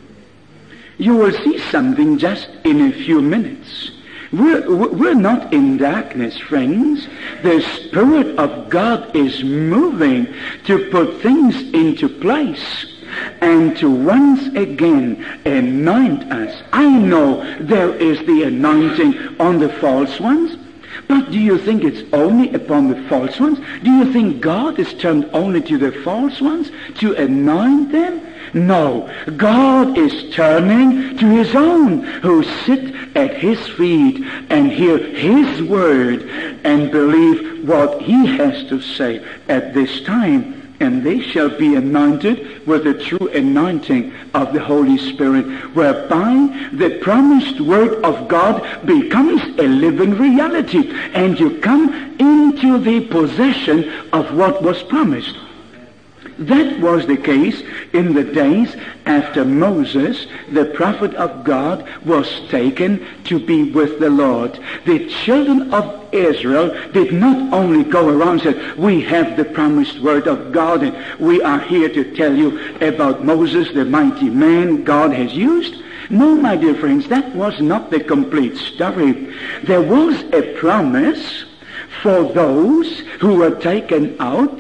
You will see something just in a few minutes. We're not in darkness, friends. The Spirit of God is moving to put things into place and to once again anoint us. I know there is the anointing on the false ones, but do you think it's only upon the false ones? Do you think God is turned only to the false ones to anoint them? No, God is turning to his own who sit at his feet and hear his word and believe what he has to say at this time. And they shall be anointed with the true anointing of the Holy Spirit, whereby the promised word of God becomes a living reality, and you come into the possession of what was promised. That was the case in the days after Moses, the prophet of God, was taken to be with the Lord. The children of Israel did not only go around and say, we have the promised word of God, and we are here to tell you about Moses, the mighty man God has used. No, my dear friends, that was not the complete story. There was a promise for those who were taken out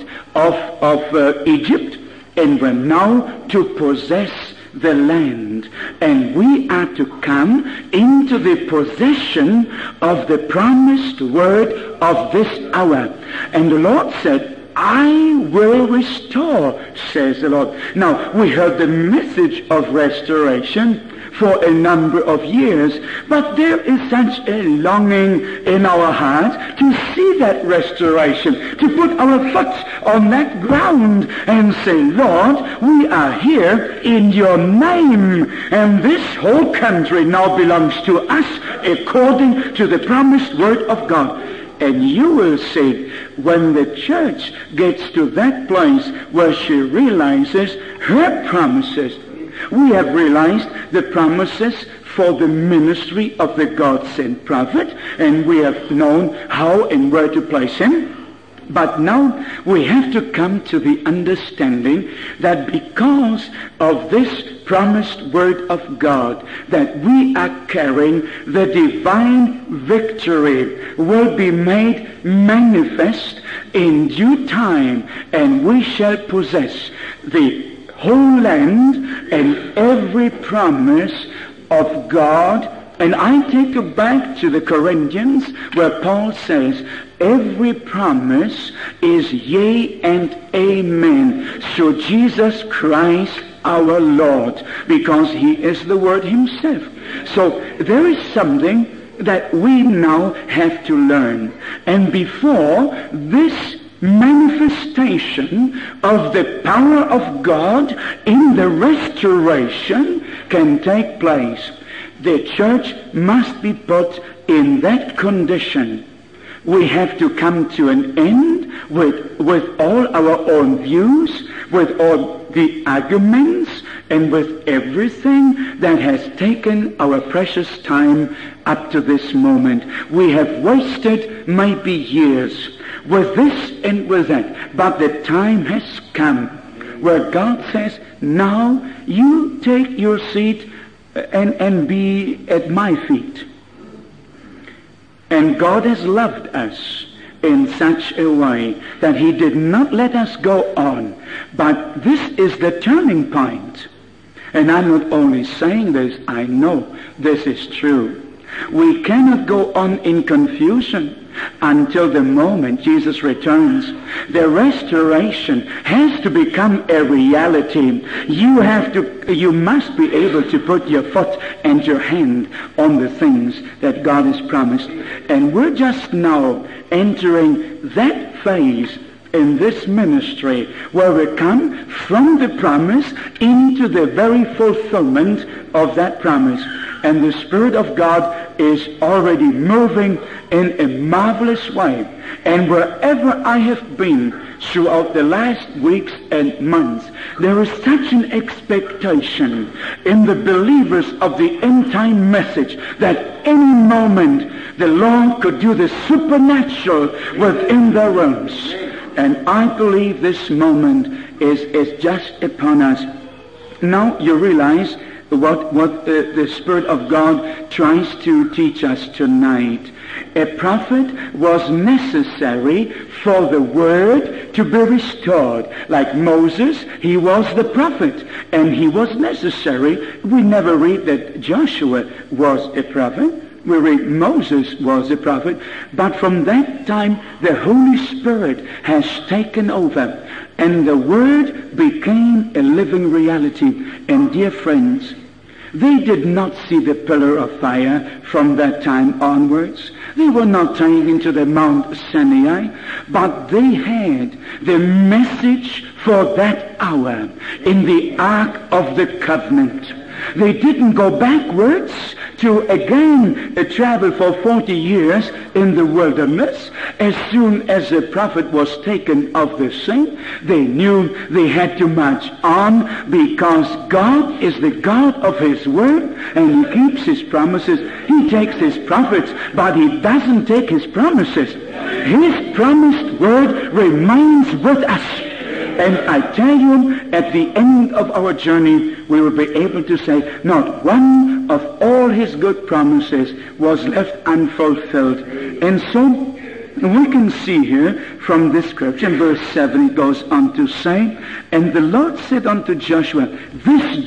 of Egypt and were now to possess the land. And we are to come into the possession of the promised word of this hour. And the Lord said, I will restore, says the Lord. Now, we heard the message of restoration for a number of years, but there is such a longing in our hearts to see that restoration, to put our foot on that ground and say, Lord, we are here in your name, and this whole country now belongs to us according to the promised word of God. And you will see, when the church gets to that place where she realizes her promises, we have realized the promises for the ministry of the God-sent prophet, and we have known how and where to place him. But now we have to come to the understanding that because of this promised word of God that we are carrying, the divine victory will be made manifest in due time, and we shall possess the whole land and every promise of God. And I take you back to the Corinthians, where Paul says, every promise is yea and amen through Jesus Christ our Lord, because he is the Word himself. So there is something that we now have to learn. And before this manifestation of the power of God in the restoration can take place, the church must be put in that condition. We have to come to an end with all our own views, with all the arguments, and with everything that has taken our precious time up to this moment. We have wasted maybe years with this and with that, but the time has come where God says, now you take your seat and be at my feet. And God has loved us in such a way that he did not let us go on. But this is the turning point. And I'm not only saying this, I know this is true. We cannot go on in confusion until the moment Jesus returns. The restoration has to become a reality. You must be able to put your foot and your hand on the things that God has promised. And we're just now entering that phase in this ministry where we come from the promise into the very fulfillment of that promise. And the Spirit of God is already moving in a marvelous way. And wherever I have been throughout the last weeks and months, there is such an expectation in the believers of the end-time message that any moment the Lord could do the supernatural within their realms. And I believe this moment is just upon us. Now you realize what the Spirit of God tries to teach us tonight. A prophet was necessary for the word to be restored. Like Moses, he was the prophet, and he was necessary. We never read that Joshua was a prophet. We read Moses was a prophet. But from that time, the Holy Spirit has taken over, and the Word became a living reality. And dear friends, they did not see the pillar of fire from that time onwards. They were not taken to the Mount Sinai, but they had the message for that hour in the Ark of the Covenant. They didn't go backwards to again travel for 40 years in the wilderness. As soon as the prophet was taken off the scene, they knew they had to march on, because God is the God of his word, and he keeps his promises. He takes his prophets, but he doesn't take his promises. His promised word remains with us. And I tell you, at the end of our journey, we will be able to say, not one of all his good promises was left unfulfilled. And so we can see here from this scripture, in verse 7, it goes on to say, and the Lord said unto Joshua, this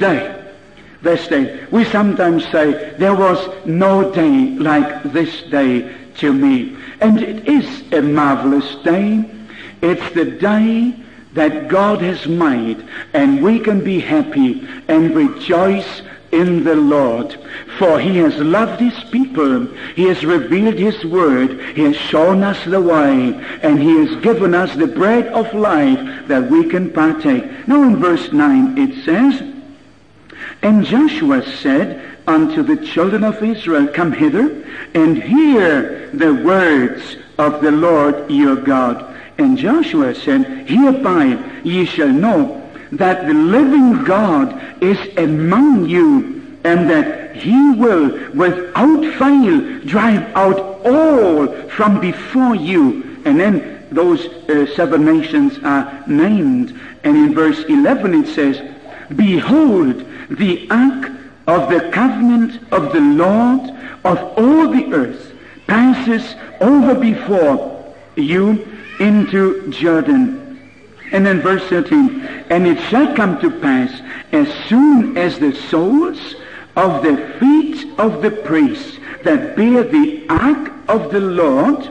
day, we sometimes say, there was no day like this day to me. And it is a marvelous day. It's the day that God has made, and we can be happy and rejoice in the Lord. For he has loved his people, he has revealed his word, he has shown us the way, and he has given us the bread of life that we can partake. Now in verse 9 it says, and Joshua said unto the children of Israel, come hither, and hear the words of the Lord your God. And Joshua said, hereby ye shall know that the living God is among you, and that he will without fail drive out all from before you. And then those 7 nations are named. And in verse 11 it says, behold, the ark of the covenant of the Lord of all the earth passes over before you into Jordan. And then verse 13, and it shall come to pass, as soon as the soles of the feet of the priests that bear the ark of the Lord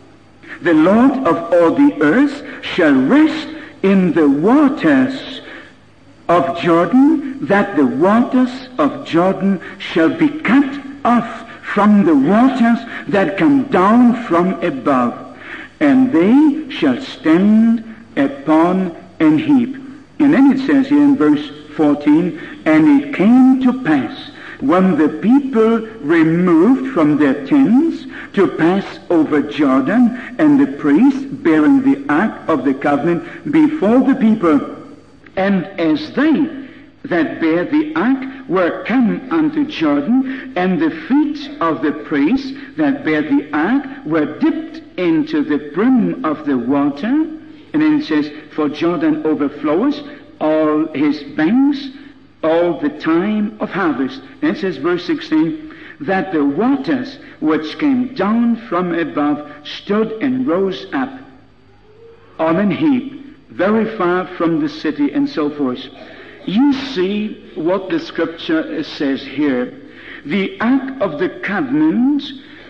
of all the earth, shall rest in the waters of Jordan, that the waters of Jordan shall be cut off from the waters that come down from above, and they shall stand upon an heap. And then it says here in verse 14, and it came to pass, when the people removed from their tents to pass over Jordan, and the priests bearing the ark of the covenant before the people, and as they that bear the ark were come unto Jordan, and the feet of the priests that bear the ark were dipped into the brim of the water. And then it says, for Jordan overflows all his banks all the time of harvest. And it says, verse 16, that the waters which came down from above stood and rose up on an heap, very far from the city, and so forth. You see what the scripture says here. The ark of the covenant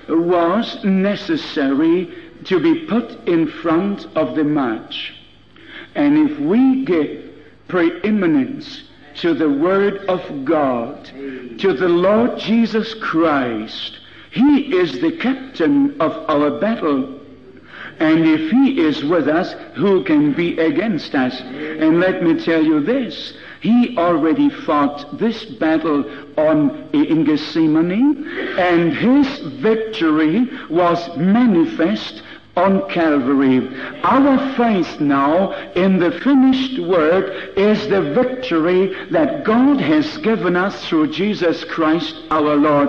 was necessary to be put in front of the march. And if we give preeminence to the Word of God, to the Lord Jesus Christ, He is the captain of our battle. And if He is with us, who can be against us? And let me tell you this, He already fought this battle in Gethsemane, and His victory was manifest on Calvary. Our faith now in the finished work is the victory that God has given us through Jesus Christ our Lord.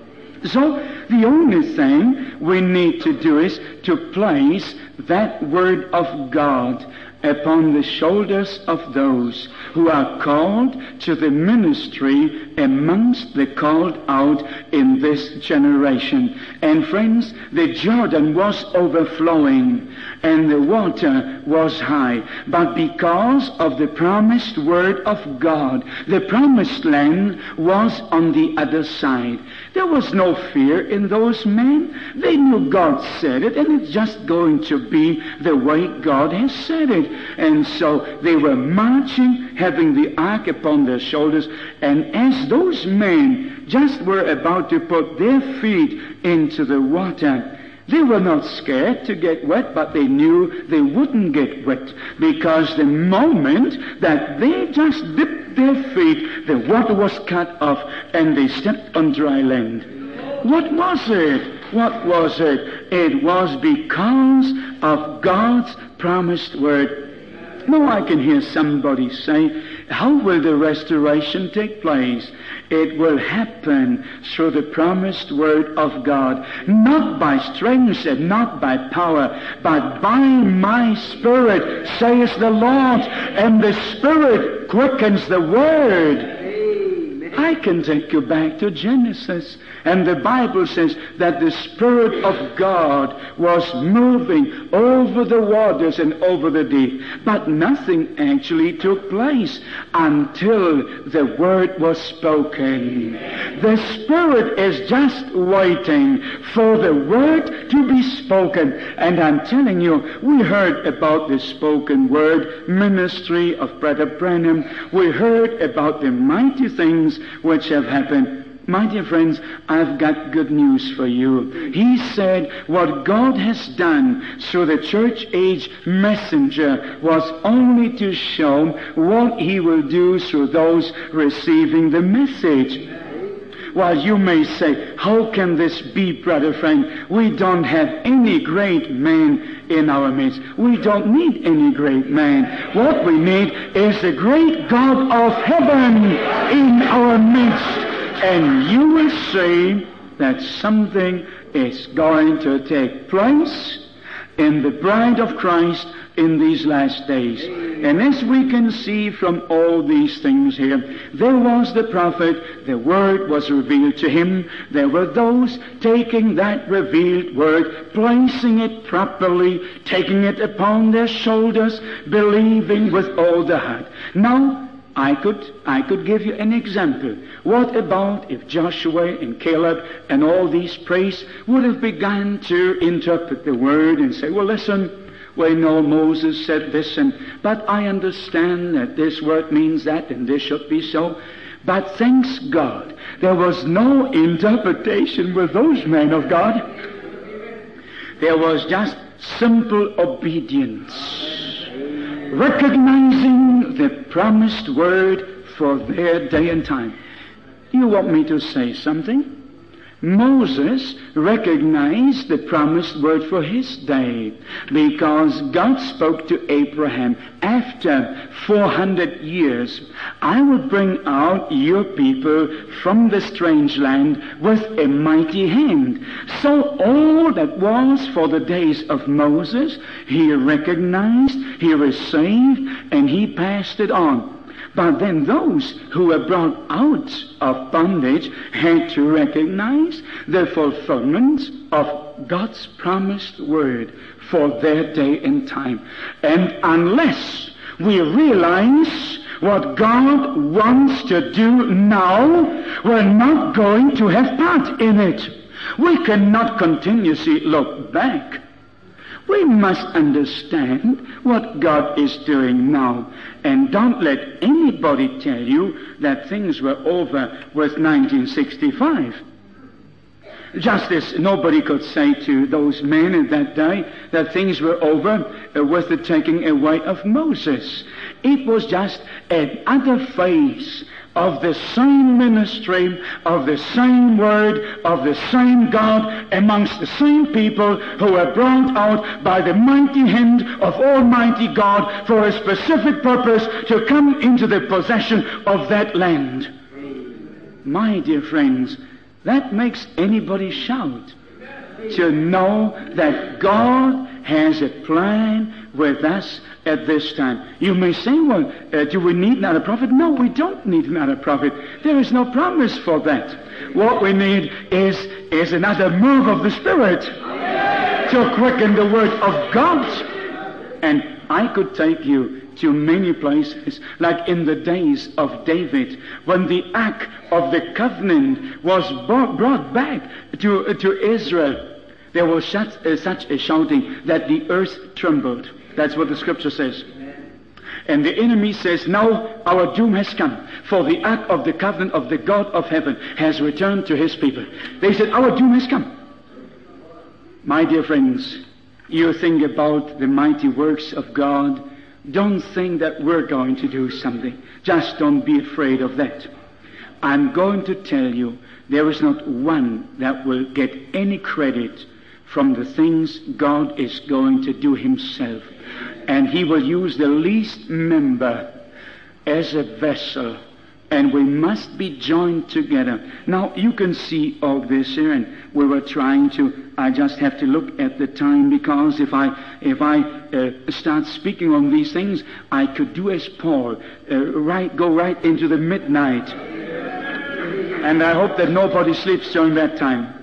So the only thing we need to do is to place that Word of God upon the shoulders of those who are called to the ministry amongst the called out in this generation. And friends, the Jordan was overflowing and the water was high. But because of the promised Word of God, the promised land was on the other side. There was no fear in those men. They knew God said it, and it's just going to be the way God has said it. And so they were marching, having the ark upon their shoulders, and as those men just were about to put their feet into the water, they were not scared to get wet, but they knew they wouldn't get wet, because the moment that they just dipped their feet, the water was cut off and they stepped on dry land. What was it? What was it? It was because of God's promised Word. Now I can hear somebody say, how will the restoration take place? It will happen through the promised Word of God, not by strength and not by power, but by my Spirit, saith the Lord, and the Spirit quickens the Word. I can take you back to Genesis, and the Bible says that the Spirit of God was moving over the waters and over the deep, but nothing actually took place until the Word was spoken. The Spirit is just waiting for the Word to be spoken, and I'm telling you, we heard about the spoken Word ministry of Brother Branham. We heard about the mighty things which have happened. My dear friends, I've got good news for you. He said what God has done through the church age messenger was only to show what He will do through those receiving the message. While you may say, how can this be, Brother Frank? We don't have any great man in our midst. We don't need any great man. What we need is the great God of heaven in our midst. And you will see that something is going to take place in the bride of Christ in these last days. And as we can see from all these things here, there was the prophet, the Word was revealed to him. There were those taking that revealed Word, placing it properly, taking it upon their shoulders, believing with all the heart. Now, I could give you an example. What about if Joshua and Caleb and all these priests would have begun to interpret the Word and say, well, listen, we know Moses said this, but I understand that this word means that, and this should be so. But thanks God, there was no interpretation with those men of God. There was just simple obedience, recognizing the promised word for their day and time. You want me to say something? Moses recognized the promised word for his day because God spoke to Abraham after 400 years. I will bring out your people from the strange land with a mighty hand. So all that was for the days of Moses, he recognized, he received, and he passed it on. But then those who were brought out of bondage had to recognize the fulfillment of God's promised word for their day and time. And unless we realize what God wants to do now, we're not going to have part in it. We cannot continuously look back. We must understand what God is doing now. And don't let anybody tell you that things were over with 1965. Just as nobody could say to those men in that day that things were over with the taking away of Moses. It was just another phase of the same ministry, of the same word, of the same God, amongst the same people who were brought out by the mighty hand of Almighty God for a specific purpose to come into the possession of that land. My dear friends, that makes anybody shout, to know that God has a plan with us at this time. You may say, well, do we need another prophet? No, we don't need another prophet. There is no promise for that. What we need is another move of the Spirit to quicken the word of God. And I could take you to many places, like in the days of David, when the Ark of the Covenant was brought back to Israel. There was such a shouting that the earth trembled. That's what the Scripture says. And the enemy says, now our doom has come, for the Ark of the Covenant of the God of heaven has returned to his people. They said, our doom has come. My dear friends, you think about the mighty works of God. Don't think that we're going to do something. Just don't be afraid of that. I'm going to tell you, there is not one that will get any credit from the things God is going to do himself. And he will use the least member as a vessel. And we must be joined together. Now, you can see all this here, and we were trying to, I just have to look at the time, because if I start speaking on these things, I could do as Paul, go right into the midnight. And I hope that nobody sleeps during that time.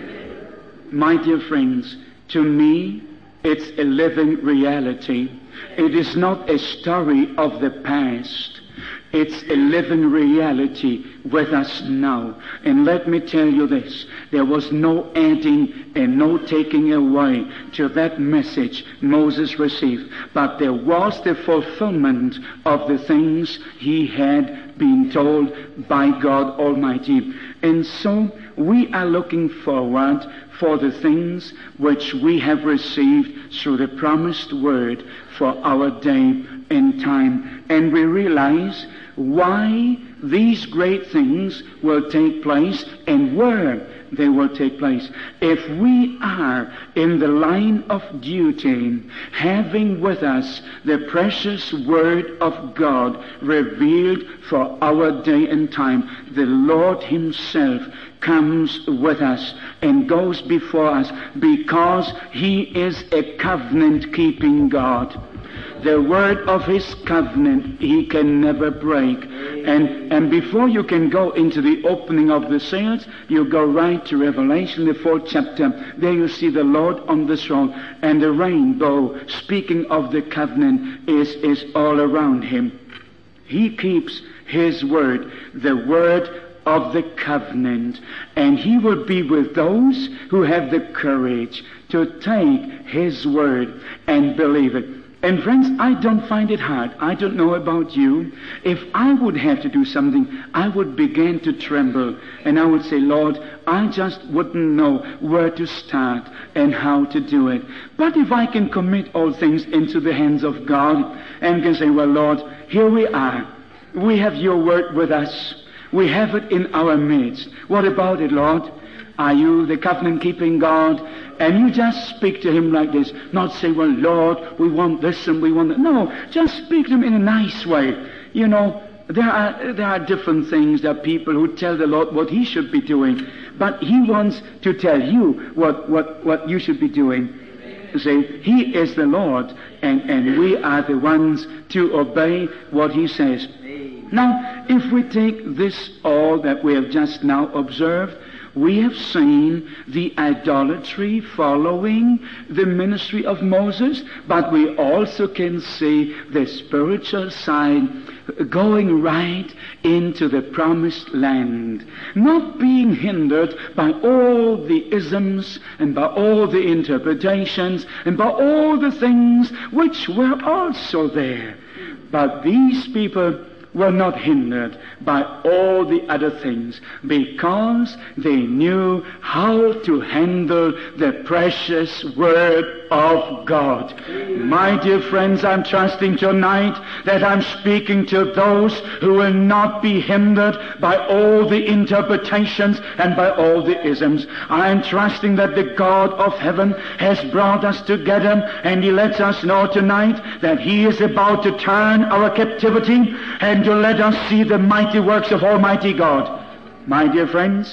My dear friends, to me, it's a living reality. It is not a story of the past. It's a living reality with us now. And let me tell you this, there was no adding and no taking away to that message Moses received. But there was the fulfillment of the things he had been told by God Almighty. And so we are looking forward for the things which we have received through the promised word for our day and time. And we realize why these great things will take place and where they will take place. If we are in the line of duty, having with us the precious word of God revealed for our day and time, the Lord himself comes with us and goes before us, because he is a covenant-keeping God. The word of his covenant he can never break. And before you can go into the opening of the seals, you go right to Revelation, the 4th chapter. There you see the Lord on the throne, and the rainbow, speaking of the covenant, is all around him. He keeps his word, the word of the covenant, and he will be with those who have the courage to take his word and believe it. And friends, I don't find it hard. I don't know about you. If I would have to do something, I would begin to tremble. And I would say, Lord, I just wouldn't know where to start and how to do it. But if I can commit all things into the hands of God and can say, well, Lord, here we are. We have your word with us. We have it in our midst. What about it, Lord? Are you the covenant-keeping God? And you just speak to him like this. Not say, well, Lord, we want this and we want that. No, just speak to him in a nice way. You know, there are different things. There are people who tell the Lord what he should be doing. But he wants to tell you what you should be doing. Say, he is the Lord, and we are the ones to obey what he says. Now, if we take this all that we have just now observed, we have seen the idolatry following the ministry of Moses, but we also can see the spiritual side going right into the promised land, not being hindered by all the isms and by all the interpretations and by all the things which were also there. But these people were not hindered by all the other things because they knew how to handle the precious Word of God. My dear friends, I'm trusting tonight that I'm speaking to those who will not be hindered by all the interpretations and by all the isms. I'm trusting that the God of heaven has brought us together, and he lets us know tonight that he is about to turn our captivity and to let us see the mighty works of Almighty God. My dear friends,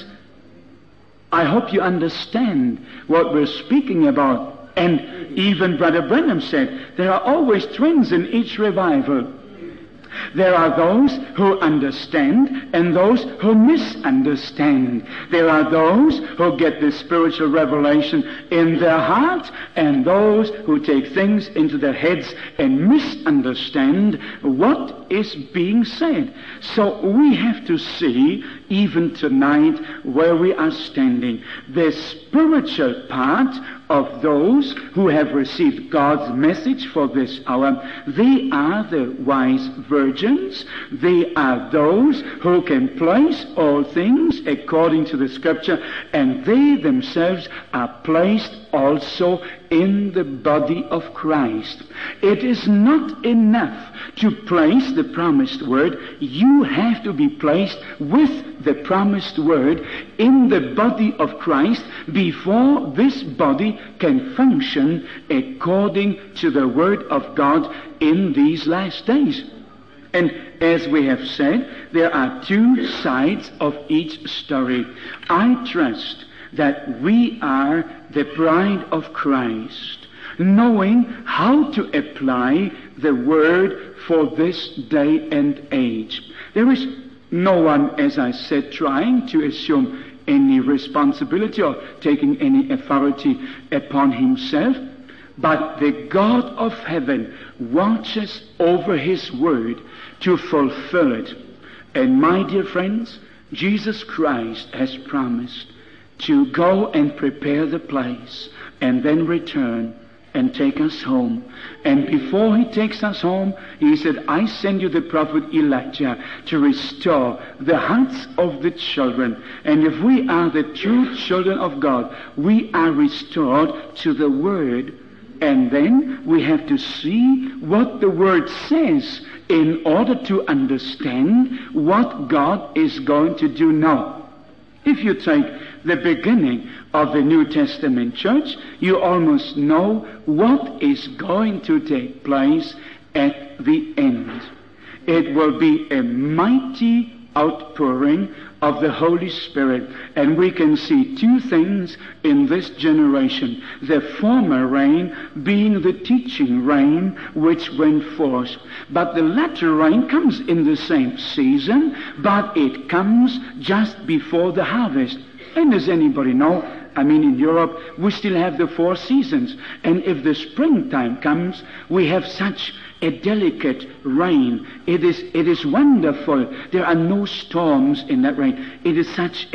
I hope you understand what we're speaking about. And even Brother Branham said, there are always twins in each revival. There are those who understand and those who misunderstand. There are those who get the spiritual revelation in their heart and those who take things into their heads and misunderstand what is being said. So we have to see, even tonight, where we are standing. The spiritual part of those who have received God's message for this hour, they are the wise virgins. They are those who can place all things according to the Scripture, and they themselves are placed also in the body of Christ. It is not enough to place the promised word. You have to be placed with the promised word in the body of Christ before this body can function according to the word of God in these last days. And as we have said, there are two sides of each story. I trust that we are the bride of Christ, knowing how to apply the word for this day and age. There is no one, as I said, trying to assume any responsibility or taking any authority upon himself, but the God of heaven watches over his word to fulfill it. And my dear friends, Jesus Christ has promised to go and prepare the place and then return and take us home. And before he takes us home, he said, I send you the prophet Elijah to restore the hearts of the children. And if we are the true children of God, we are restored to the Word. And then we have to see what the Word says in order to understand what God is going to do now. If you take the beginning of the New Testament church, you almost know what is going to take place at the end. It will be a mighty outpouring of the Holy Spirit. And we can see two things in this generation. The former rain being the teaching rain which went forth. But the latter rain comes in the same season, but it comes just before the harvest. And does anybody know? I mean, in Europe, we still have the 4 seasons. And if the springtime comes, we have such a delicate rain. It is wonderful. There are no storms in that rain. It is such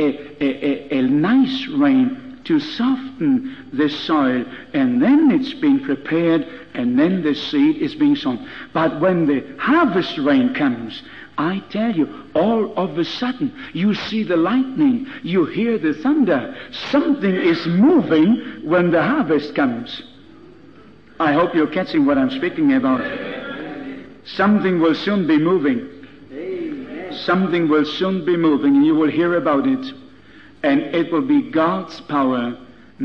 a nice rain to soften the soil. And then it's being prepared and then the seed is being sown. But when the harvest rain comes, I tell you, all of a sudden, you see the lightning, you hear the thunder. Something is moving when the harvest comes. I hope you're catching what I'm speaking about. Something will soon be moving. Something will soon be moving, and you will hear about it. And it will be God's power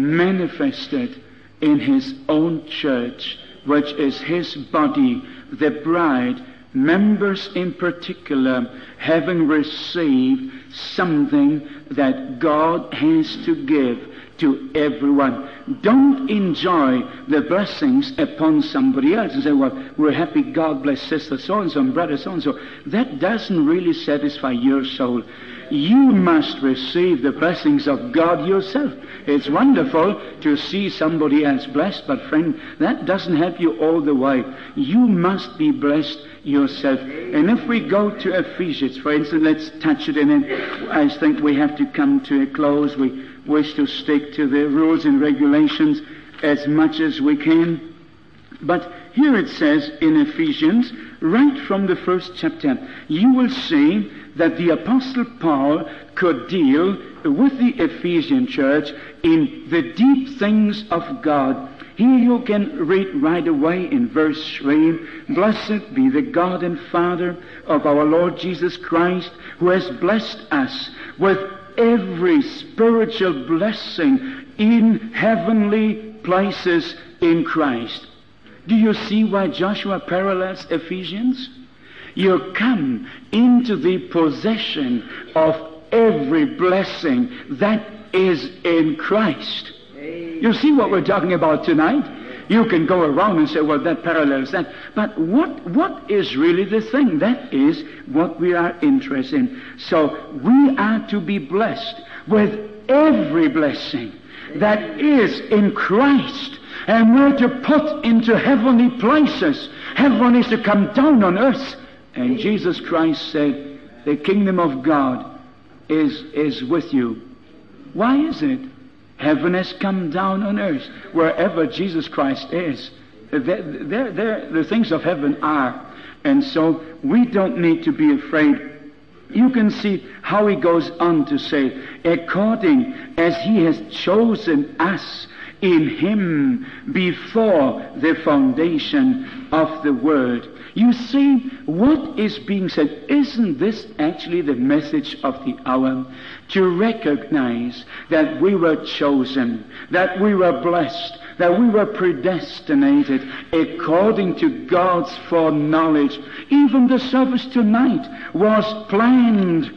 manifested in His own church, which is His body, the bride, members in particular, having received something that God has to give to everyone. Don't enjoy the blessings upon somebody else and say, well, we're happy God bless sister so-and-so and brother so-and-so. That doesn't really satisfy your soul. You must receive the blessings of God yourself. It's wonderful to see somebody else blessed, but friend, that doesn't help you all the way. You must be blessed yourself. And if we go to Ephesians, for instance, let's touch it, and then I think we have to come to a close. We wish to stick to the rules and regulations as much as we can. But here it says in Ephesians, right from the first chapter, you will see that the Apostle Paul could deal with the Ephesian church in the deep things of God. Here you can read right away in verse 3, Blessed be the God and Father of our Lord Jesus Christ, who has blessed us with every spiritual blessing in heavenly places in Christ. Do you see why Joshua parallels Ephesians? You come into the possession of every blessing that is in Christ. You see what we're talking about tonight? You can go around and say, well, that parallels that. But what is really the thing? That is what we are interested in. So we are to be blessed with every blessing that is in Christ. And we're to put into heavenly places. Heaven is to come down on earth. And Jesus Christ said, the kingdom of God is with you. Why is it? Heaven has come down on earth. Wherever Jesus Christ is, there the things of heaven are. And so we don't need to be afraid. You can see how he goes on to say, according as he has chosen us in him before the foundation of the world. You see, what is being said, isn't this actually the message of the hour? To recognize that we were chosen, that we were blessed, that we were predestinated according to God's foreknowledge. Even the service tonight was planned.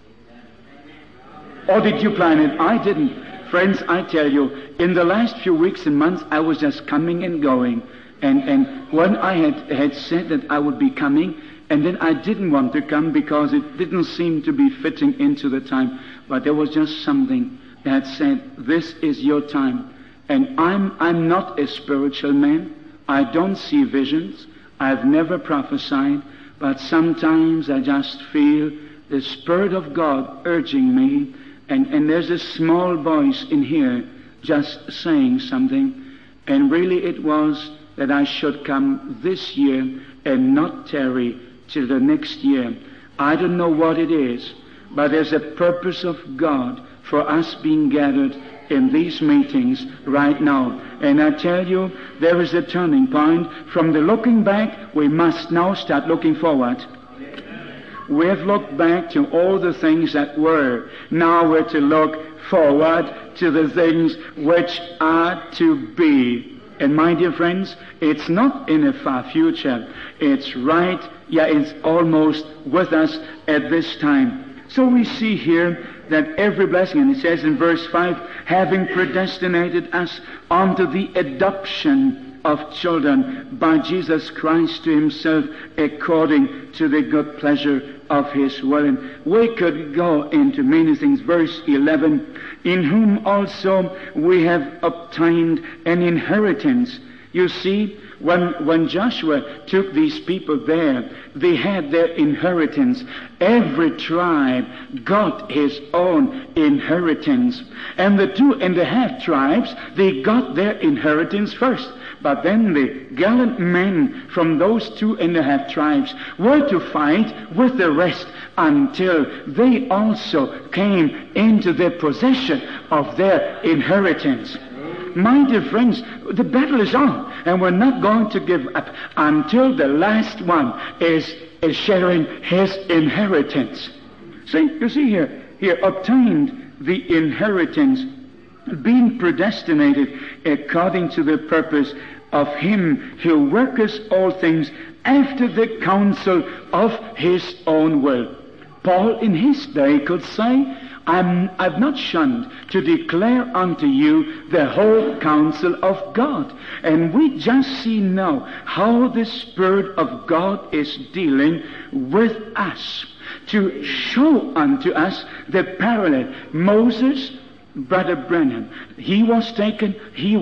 Or did you plan it? I didn't. Friends, I tell you, in the last few weeks and months, I was just coming and going. And when I had said that I would be coming, and then I didn't want to come because it didn't seem to be fitting into the time. But there was just something that said, this is your time. And I'm not a spiritual man. I don't see visions. I've never prophesied. But sometimes I just feel the Spirit of God urging me. And there's a small voice in here just saying something. And really it was that I should come this year and not tarry till the next year. I don't know what it is, but there's a purpose of God for us being gathered in these meetings right now. And I tell you, there is a turning point. From the looking back, we must now start looking forward. We have looked back to all the things that were. Now we're to look forward to the things which are to be. And my dear friends, it's not in a far future. It's right, it's almost with us at this time. So we see here that every blessing, and it says in verse 5, having predestinated us unto the adoption of children by Jesus Christ to himself according to the good pleasure of his will. And we could go into many things. Verse 11, in whom also we have obtained an inheritance. You see, when Joshua took these people there, they had their inheritance. Every tribe got his own inheritance. And the 2.5 tribes, they got their inheritance first. But then the gallant men from those 2.5 tribes were to fight with the rest until they also came into the possession of their inheritance. My dear friends, the battle is on, and we're not going to give up until the last one is sharing his inheritance. See, you see here, he obtained the inheritance, being predestinated according to the purpose of him who worketh all things after the counsel of his own will. Paul in his day could say, I've not shunned to declare unto you the whole counsel of God. And we just see now how the Spirit of God is dealing with us to show unto us the parallel. Moses, Brother Branham, he was taken,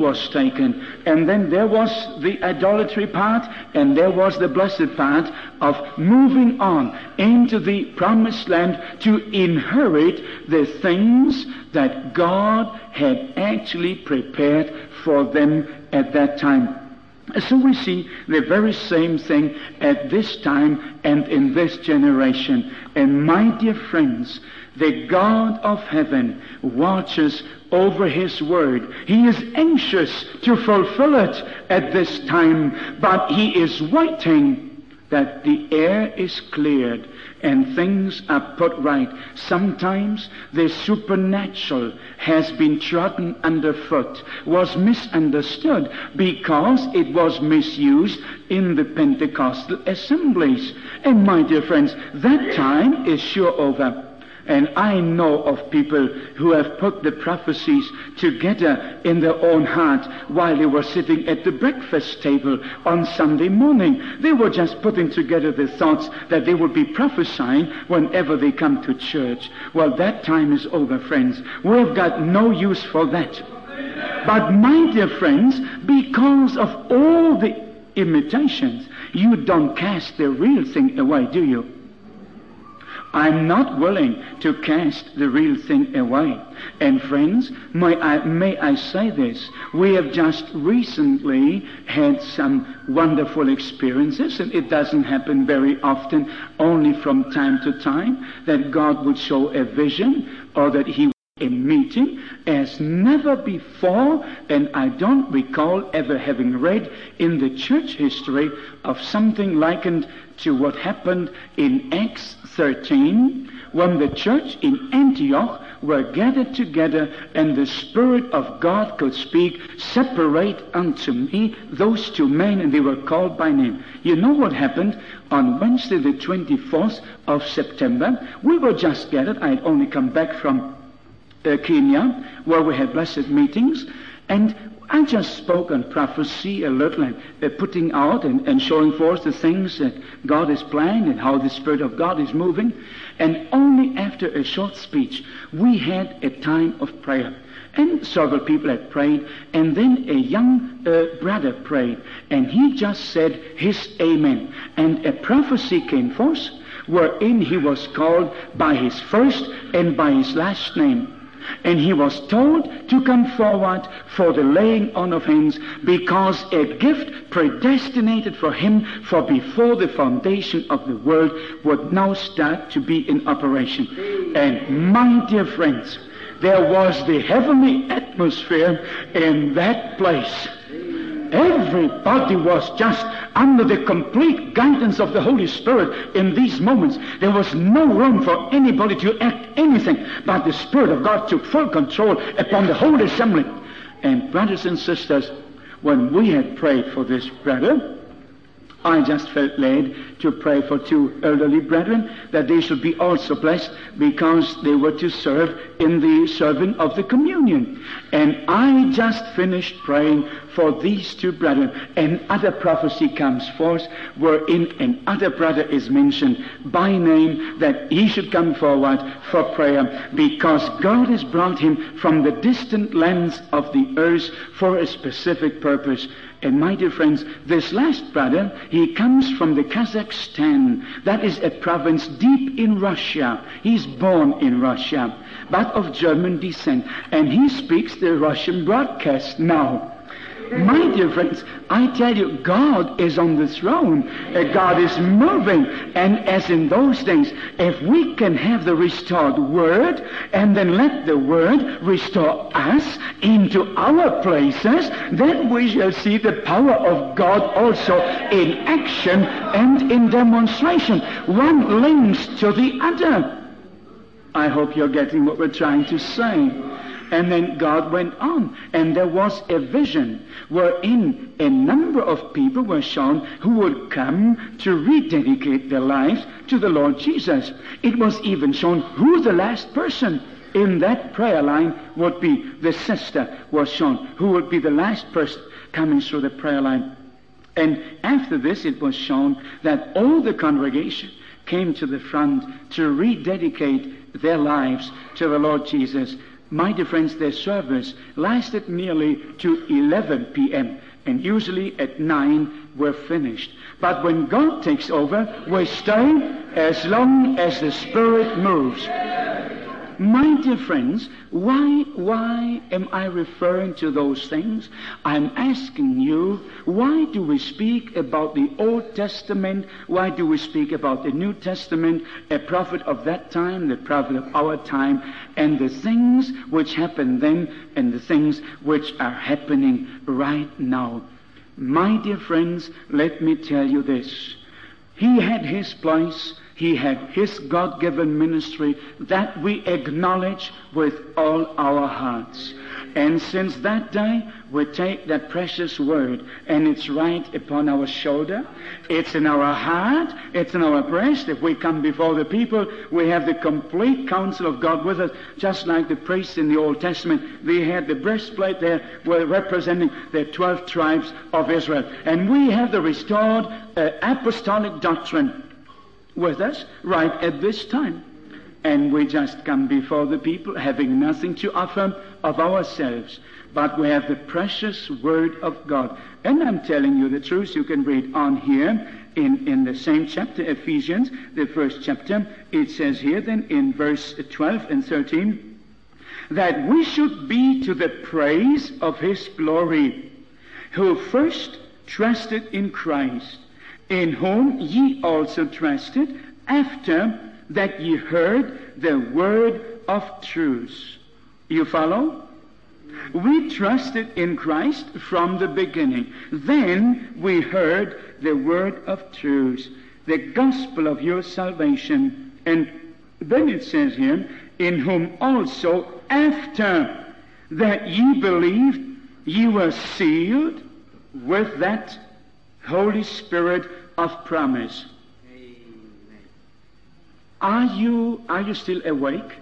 and then there was the idolatry part, and there was the blessed part of moving on into the promised land to inherit the things that God had actually prepared for them at that time. So we see the very same thing at this time and in this generation. And my dear friends, the God of heaven watches over his word. He is anxious to fulfill it at this time, but he is waiting that the air is cleared and things are put right. Sometimes the supernatural has been trodden underfoot, was misunderstood because it was misused in the Pentecostal assemblies. And my dear friends, that time is sure over. And I know of people who have put the prophecies together in their own heart while they were sitting at the breakfast table on Sunday morning. They were just putting together the thoughts that they would be prophesying whenever they come to church. Well, that time is over, friends. We've got no use for that. But my dear friends, because of all the imitations, you don't cast the real thing away, do you? I'm not willing to cast the real thing away. And friends, may I say this, we have just recently had some wonderful experiences, and it doesn't happen very often, only from time to time, that God would show a vision or that he a meeting as never before, and I don't recall ever having read in the church history of something likened to what happened in Acts 13 when the church in Antioch were gathered together and the Spirit of God could speak, "Separate unto me those 2 men," and they were called by name. You know what happened on Wednesday the 24th of September? We were just gathered. I had only come back from Kenya, where we had blessed meetings, and I just spoke on prophecy a little, and putting out and showing forth the things that God has planned and how the Spirit of God is moving. And only after a short speech, we had a time of prayer. And several people had prayed, and then a young brother prayed, and he just said his amen. And a prophecy came forth, wherein he was called by his first and by his last name. And he was told to come forward for the laying on of hands, because a gift predestinated for him for before the foundation of the world would now start to be in operation. And my dear friends, there was the heavenly atmosphere in that place. Everybody was just under the complete guidance of the Holy Spirit in these moments. There was no room for anybody to act anything, but the Spirit of God took full control upon the whole assembly. And brothers and sisters, when we had prayed for this brother, I just felt led to pray for 2 elderly brethren, that they should be also blessed, because they were to serve in the serving of the communion. And I just finished praying for these 2 brethren. And other prophecy comes forth, wherein another brother is mentioned by name, that he should come forward for prayer, because God has brought him from the distant lands of the earth for a specific purpose. And my dear friends, this last brother, he comes from the Kazakhstan. That is a province deep in Russia. He's born in Russia, but of German descent. And he speaks the Russian broadcast now. My dear friends, I tell you, God is on the throne. God is moving. And as in those days, if we can have the restored Word, and then let the Word restore us into our places, then we shall see the power of God also in action and in demonstration. One links to the other. I hope you're getting what we're trying to say. And then God went on, and there was a vision wherein a number of people were shown who would come to rededicate their lives to the Lord Jesus. It was even shown who the last person in that prayer line would be. The sister was shown who would be the last person coming through the prayer line. And after this, it was shown that all the congregation came to the front to rededicate their lives to the Lord Jesus. My dear friends, their service lasted nearly to 11 p.m. and usually at 9 we're finished. But when God takes over, we stay as long as the Spirit moves. My dear friends, why am I referring to those things? I'm asking you, why do we speak about the Old Testament? Why do we speak about the New Testament, a prophet of that time, the prophet of our time, and the things which happened then and the things which are happening right now? My dear friends, let me tell you this. He had his place. He had his God-given ministry that we acknowledge with all our hearts. And since that day, we take that precious word, and it's right upon our shoulder. It's in our heart. It's in our breast. If we come before the people, we have the complete counsel of God with us, just like the priests in the Old Testament. They had the breastplate there, were representing the 12 tribes of Israel. And we have the restored apostolic doctrine with us right at this time. And we just come before the people having nothing to offer of ourselves, but we have the precious Word of God. And I'm telling you the truth. You can read on here in the same chapter, Ephesians, the first chapter. It says here then in verse 12 and 13, that we should be to the praise of His glory, who first trusted in Christ, in whom ye also trusted, after that ye heard the word of truth. You follow? We trusted in Christ from the beginning. Then we heard the word of truth, the gospel of your salvation. And then it says here, in whom also after that ye believed, ye were sealed with that Holy Spirit of promise. Are you still awake?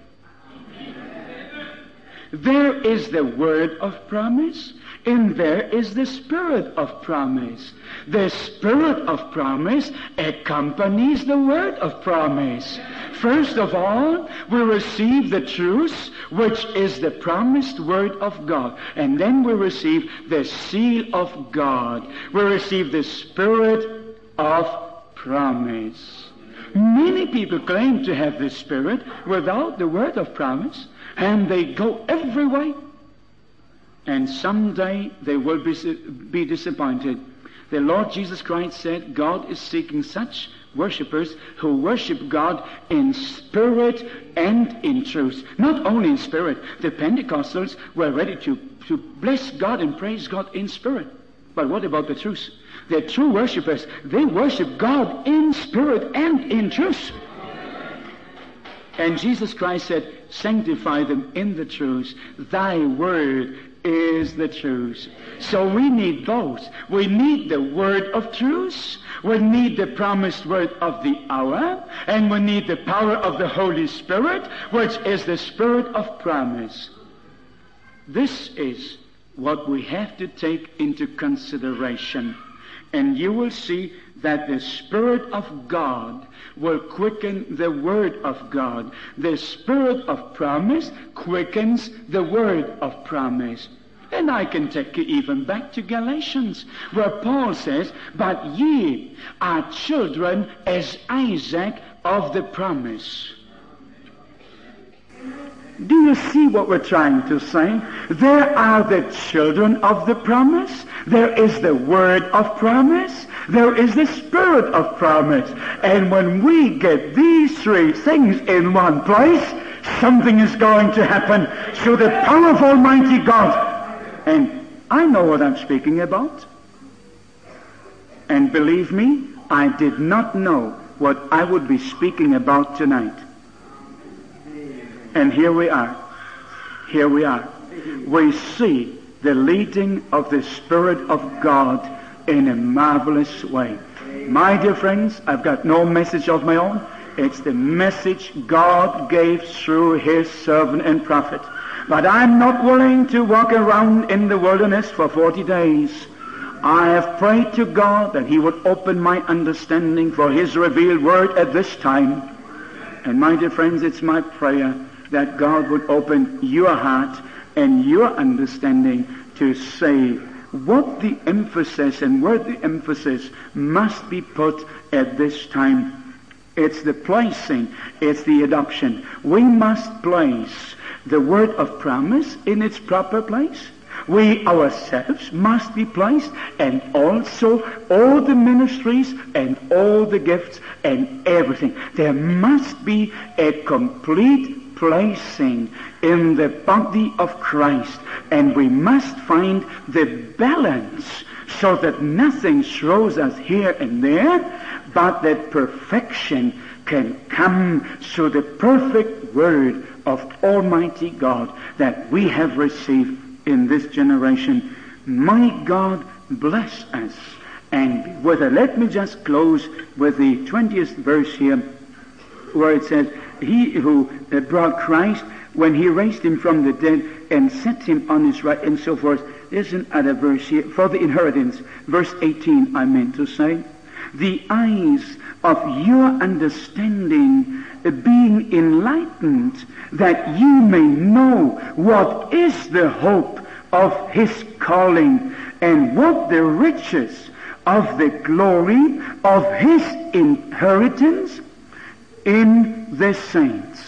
There is the word of promise, and there is the Spirit of promise. The Spirit of promise accompanies the word of promise. First of all, we receive the truth, which is the promised word of God. And then we receive the seal of God. We receive the Spirit of promise. Many people claim to have the Spirit without the word of promise, and they go every way. And someday they will be disappointed. The Lord Jesus Christ said God is seeking such worshippers who worship God in spirit and in truth. Not only in spirit. The Pentecostals were ready to bless God and praise God in spirit. But what about the truth? The true worshippers, they worship God in spirit and in truth. And Jesus Christ said, sanctify them in the truth. Thy word is the truth. So we need both. We need the word of truth. We need the promised word of the hour. And we need the power of the Holy Spirit, which is the Spirit of promise. This is what we have to take into consideration. And you will see that the Spirit of God will quicken the Word of God. The Spirit of promise quickens the Word of promise. And I can take you even back to Galatians, where Paul says, but ye are children as Isaac of the promise. Do you see what we're trying to say? There are the children of the promise. There is the word of promise. There is the spirit of promise. And when we get these three things in one place, something is going to happen through the power of Almighty God. And I know what I'm speaking about. And believe me, I did not know what I would be speaking about tonight. And here we are. Here we are. We see the leading of the Spirit of God in a marvelous way. My dear friends, I've got no message of my own. It's the message God gave through His servant and prophet. But I'm not willing to walk around in the wilderness for 40 days. I have prayed to God that He would open my understanding for His revealed word at this time. And my dear friends, it's my prayer that God would open your heart and your understanding to say what the emphasis and where the emphasis must be put at this time. It's the placing, it's the adoption. We must place the word of promise in its proper place. We ourselves must be placed, and also all the ministries and all the gifts and everything. There must be a complete placing in the body of Christ, and we must find the balance so that nothing throws us here and there, but that perfection can come through the perfect word of Almighty God that we have received in this generation. My God bless us and be with us. Let me just close with the 20th verse here, where it says, He who brought Christ, when He raised Him from the dead and set Him on His right, and so forth. There's another verse here for the inheritance. Verse 18, I meant to say, the eyes of your understanding being enlightened, that you may know what is the hope of His calling, and what the riches of the glory of His inheritance in the saints.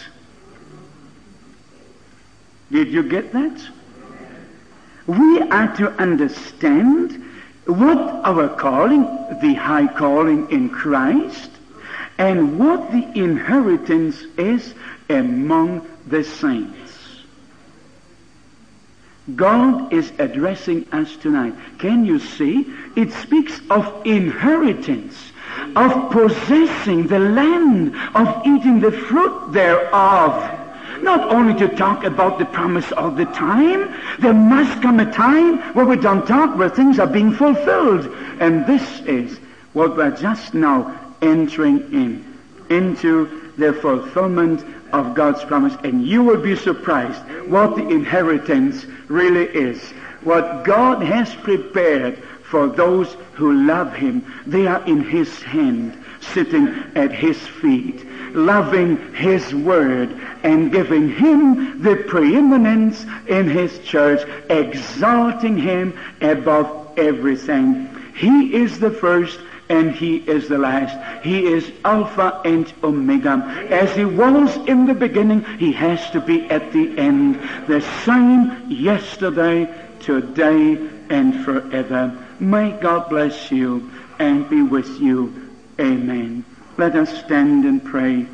Did you get that? We are to understand what our calling, the high calling in Christ, and what the inheritance is among the saints. God is addressing us tonight. Can you see? It speaks of inheritance, of possessing the land, of eating the fruit thereof. Not only to talk about the promise all the time. There must come a time where we don't talk, where things are being fulfilled. And this is what we're just now entering into the fulfillment of God's promise. And you will be surprised what the inheritance really is. What God has prepared for those who love Him. They are in His hand, sitting at His feet, loving His word and giving Him the preeminence in His church, exalting Him above everything. He is the first and He is the last. He is Alpha and Omega. As He was in the beginning, He has to be at the end. The same yesterday, today, and forever. May God bless you and be with you. Amen. Let us stand and pray.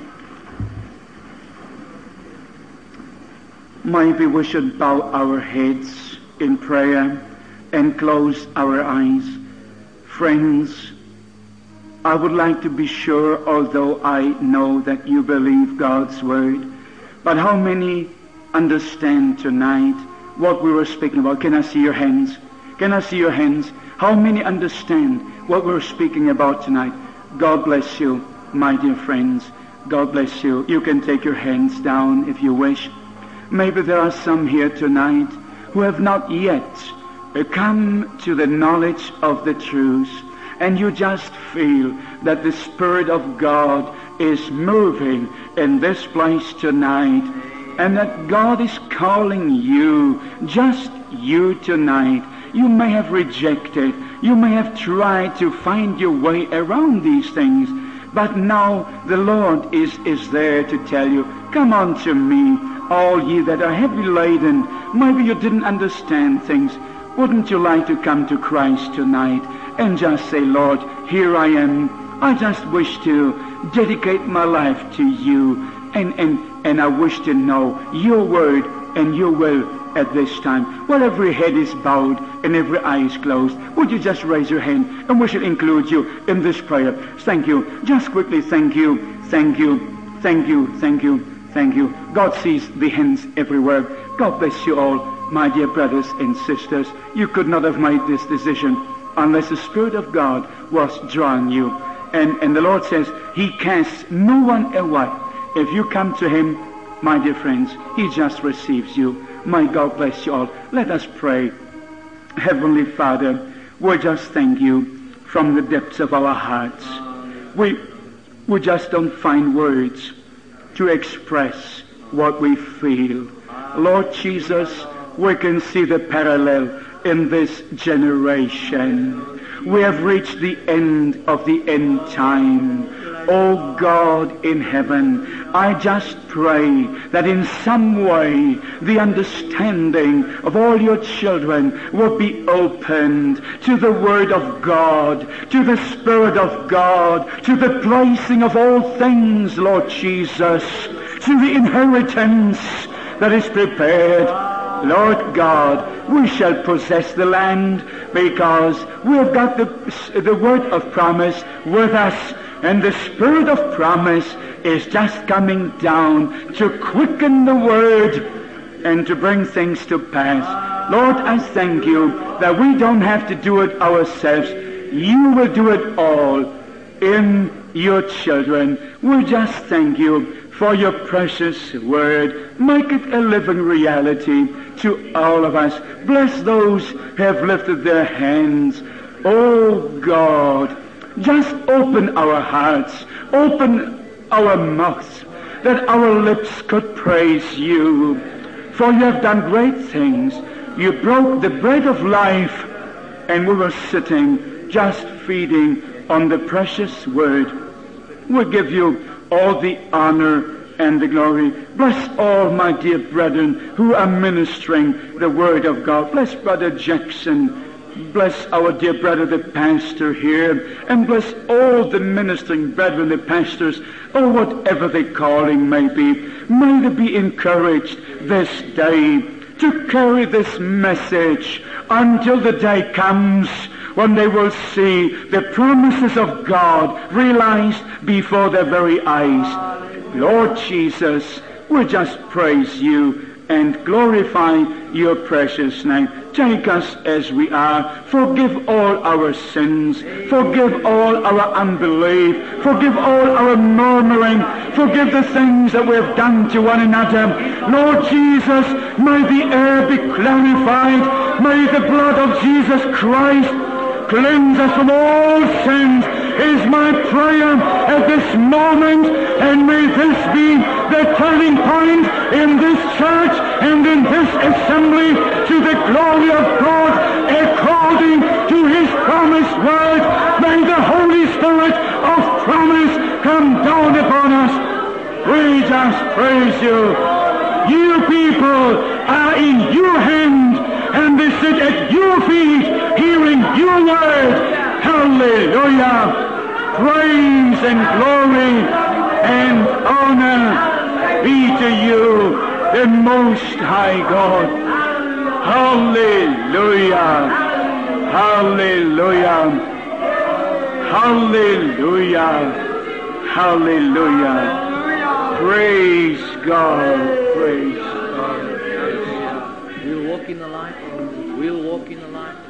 Maybe we should bow our heads in prayer and close our eyes. Friends, I would like to be sure, although I know that you believe God's word, but how many understand tonight what we were speaking about? Can I see your hands? Can I see your hands? How many understand what we're speaking about tonight? God bless you, my dear friends. God bless you. You can take your hands down if you wish. Maybe there are some here tonight who have not yet come to the knowledge of the truth, and you just feel that the Spirit of God is moving in this place tonight, and that God is calling you, just you tonight. You may have rejected, you may have tried to find your way around these things, But now the Lord is there to tell you, come unto me, all ye that are heavy laden. Maybe you didn't understand things. Wouldn't you like to come to Christ tonight and just say, Lord, here I am. I just wish to dedicate my life to you, and I wish to know your word and your will at this time. While every head is bowed and every eye is closed, would you just raise your hand, and we shall include you in this prayer. Thank you. Just quickly, thank you, thank you, thank you, thank you, thank you. God sees the hands everywhere. God bless you all, my dear brothers and sisters. You could not have made this decision unless the Spirit of God was drawing you. And the Lord says he casts no one away. If you come to him, my dear friends, he just receives you. May God bless you all. Let us pray. Heavenly Father, we just thank you from the depths of our hearts. We just don't find words to express what we feel. Lord Jesus, we can see the parallel in this generation. We have reached the end of the end time. Oh God in heaven, I just pray that in some way the understanding of all your children will be opened to the Word of God, to the Spirit of God, to the placing of all things, Lord Jesus, to the inheritance that is prepared. Lord God, we shall possess the land because we have got the word of promise with us, and the Spirit of promise is just coming down to quicken the word and to bring things to pass. Lord, I thank you that we don't have to do it ourselves. You will do it all in your children. We just thank you for your precious word. Make it a living reality to all of us. Bless those who have lifted their hands. Oh God, just open our hearts, open our mouths, that our lips could praise you. For you have done great things. You broke the bread of life, and we were sitting just feeding on the precious word. We give you all the honor and the glory. Bless all my dear brethren who are ministering the word of God. Bless Brother Jackson. Bless our dear brother, the pastor here. And bless all the ministering brethren, the pastors, or whatever their calling may be. May they be encouraged this day to carry this message until the day comes when they will see the promises of God realized before their very eyes. Lord Jesus, we just praise you and glorify your precious name. Take us as we are. Forgive all our sins. Forgive all our unbelief. Forgive all our murmuring. Forgive the things that we have done to one another. Lord Jesus, may the air be clarified. May the blood of Jesus Christ cleanse us from all sins, is my prayer at this moment, and may this be the turning point in this church and in this assembly to the glory of God according to his promised word. May the Holy Spirit of promise come down upon us. We just praise you. You people are in your hand, and they sit at your feet hearing your word. Hallelujah. Praise and glory and honor be to you, the Most High God. Hallelujah. Hallelujah. Hallelujah. Hallelujah. Praise God. Praise God. We'll walk in the light. We'll walk in the light.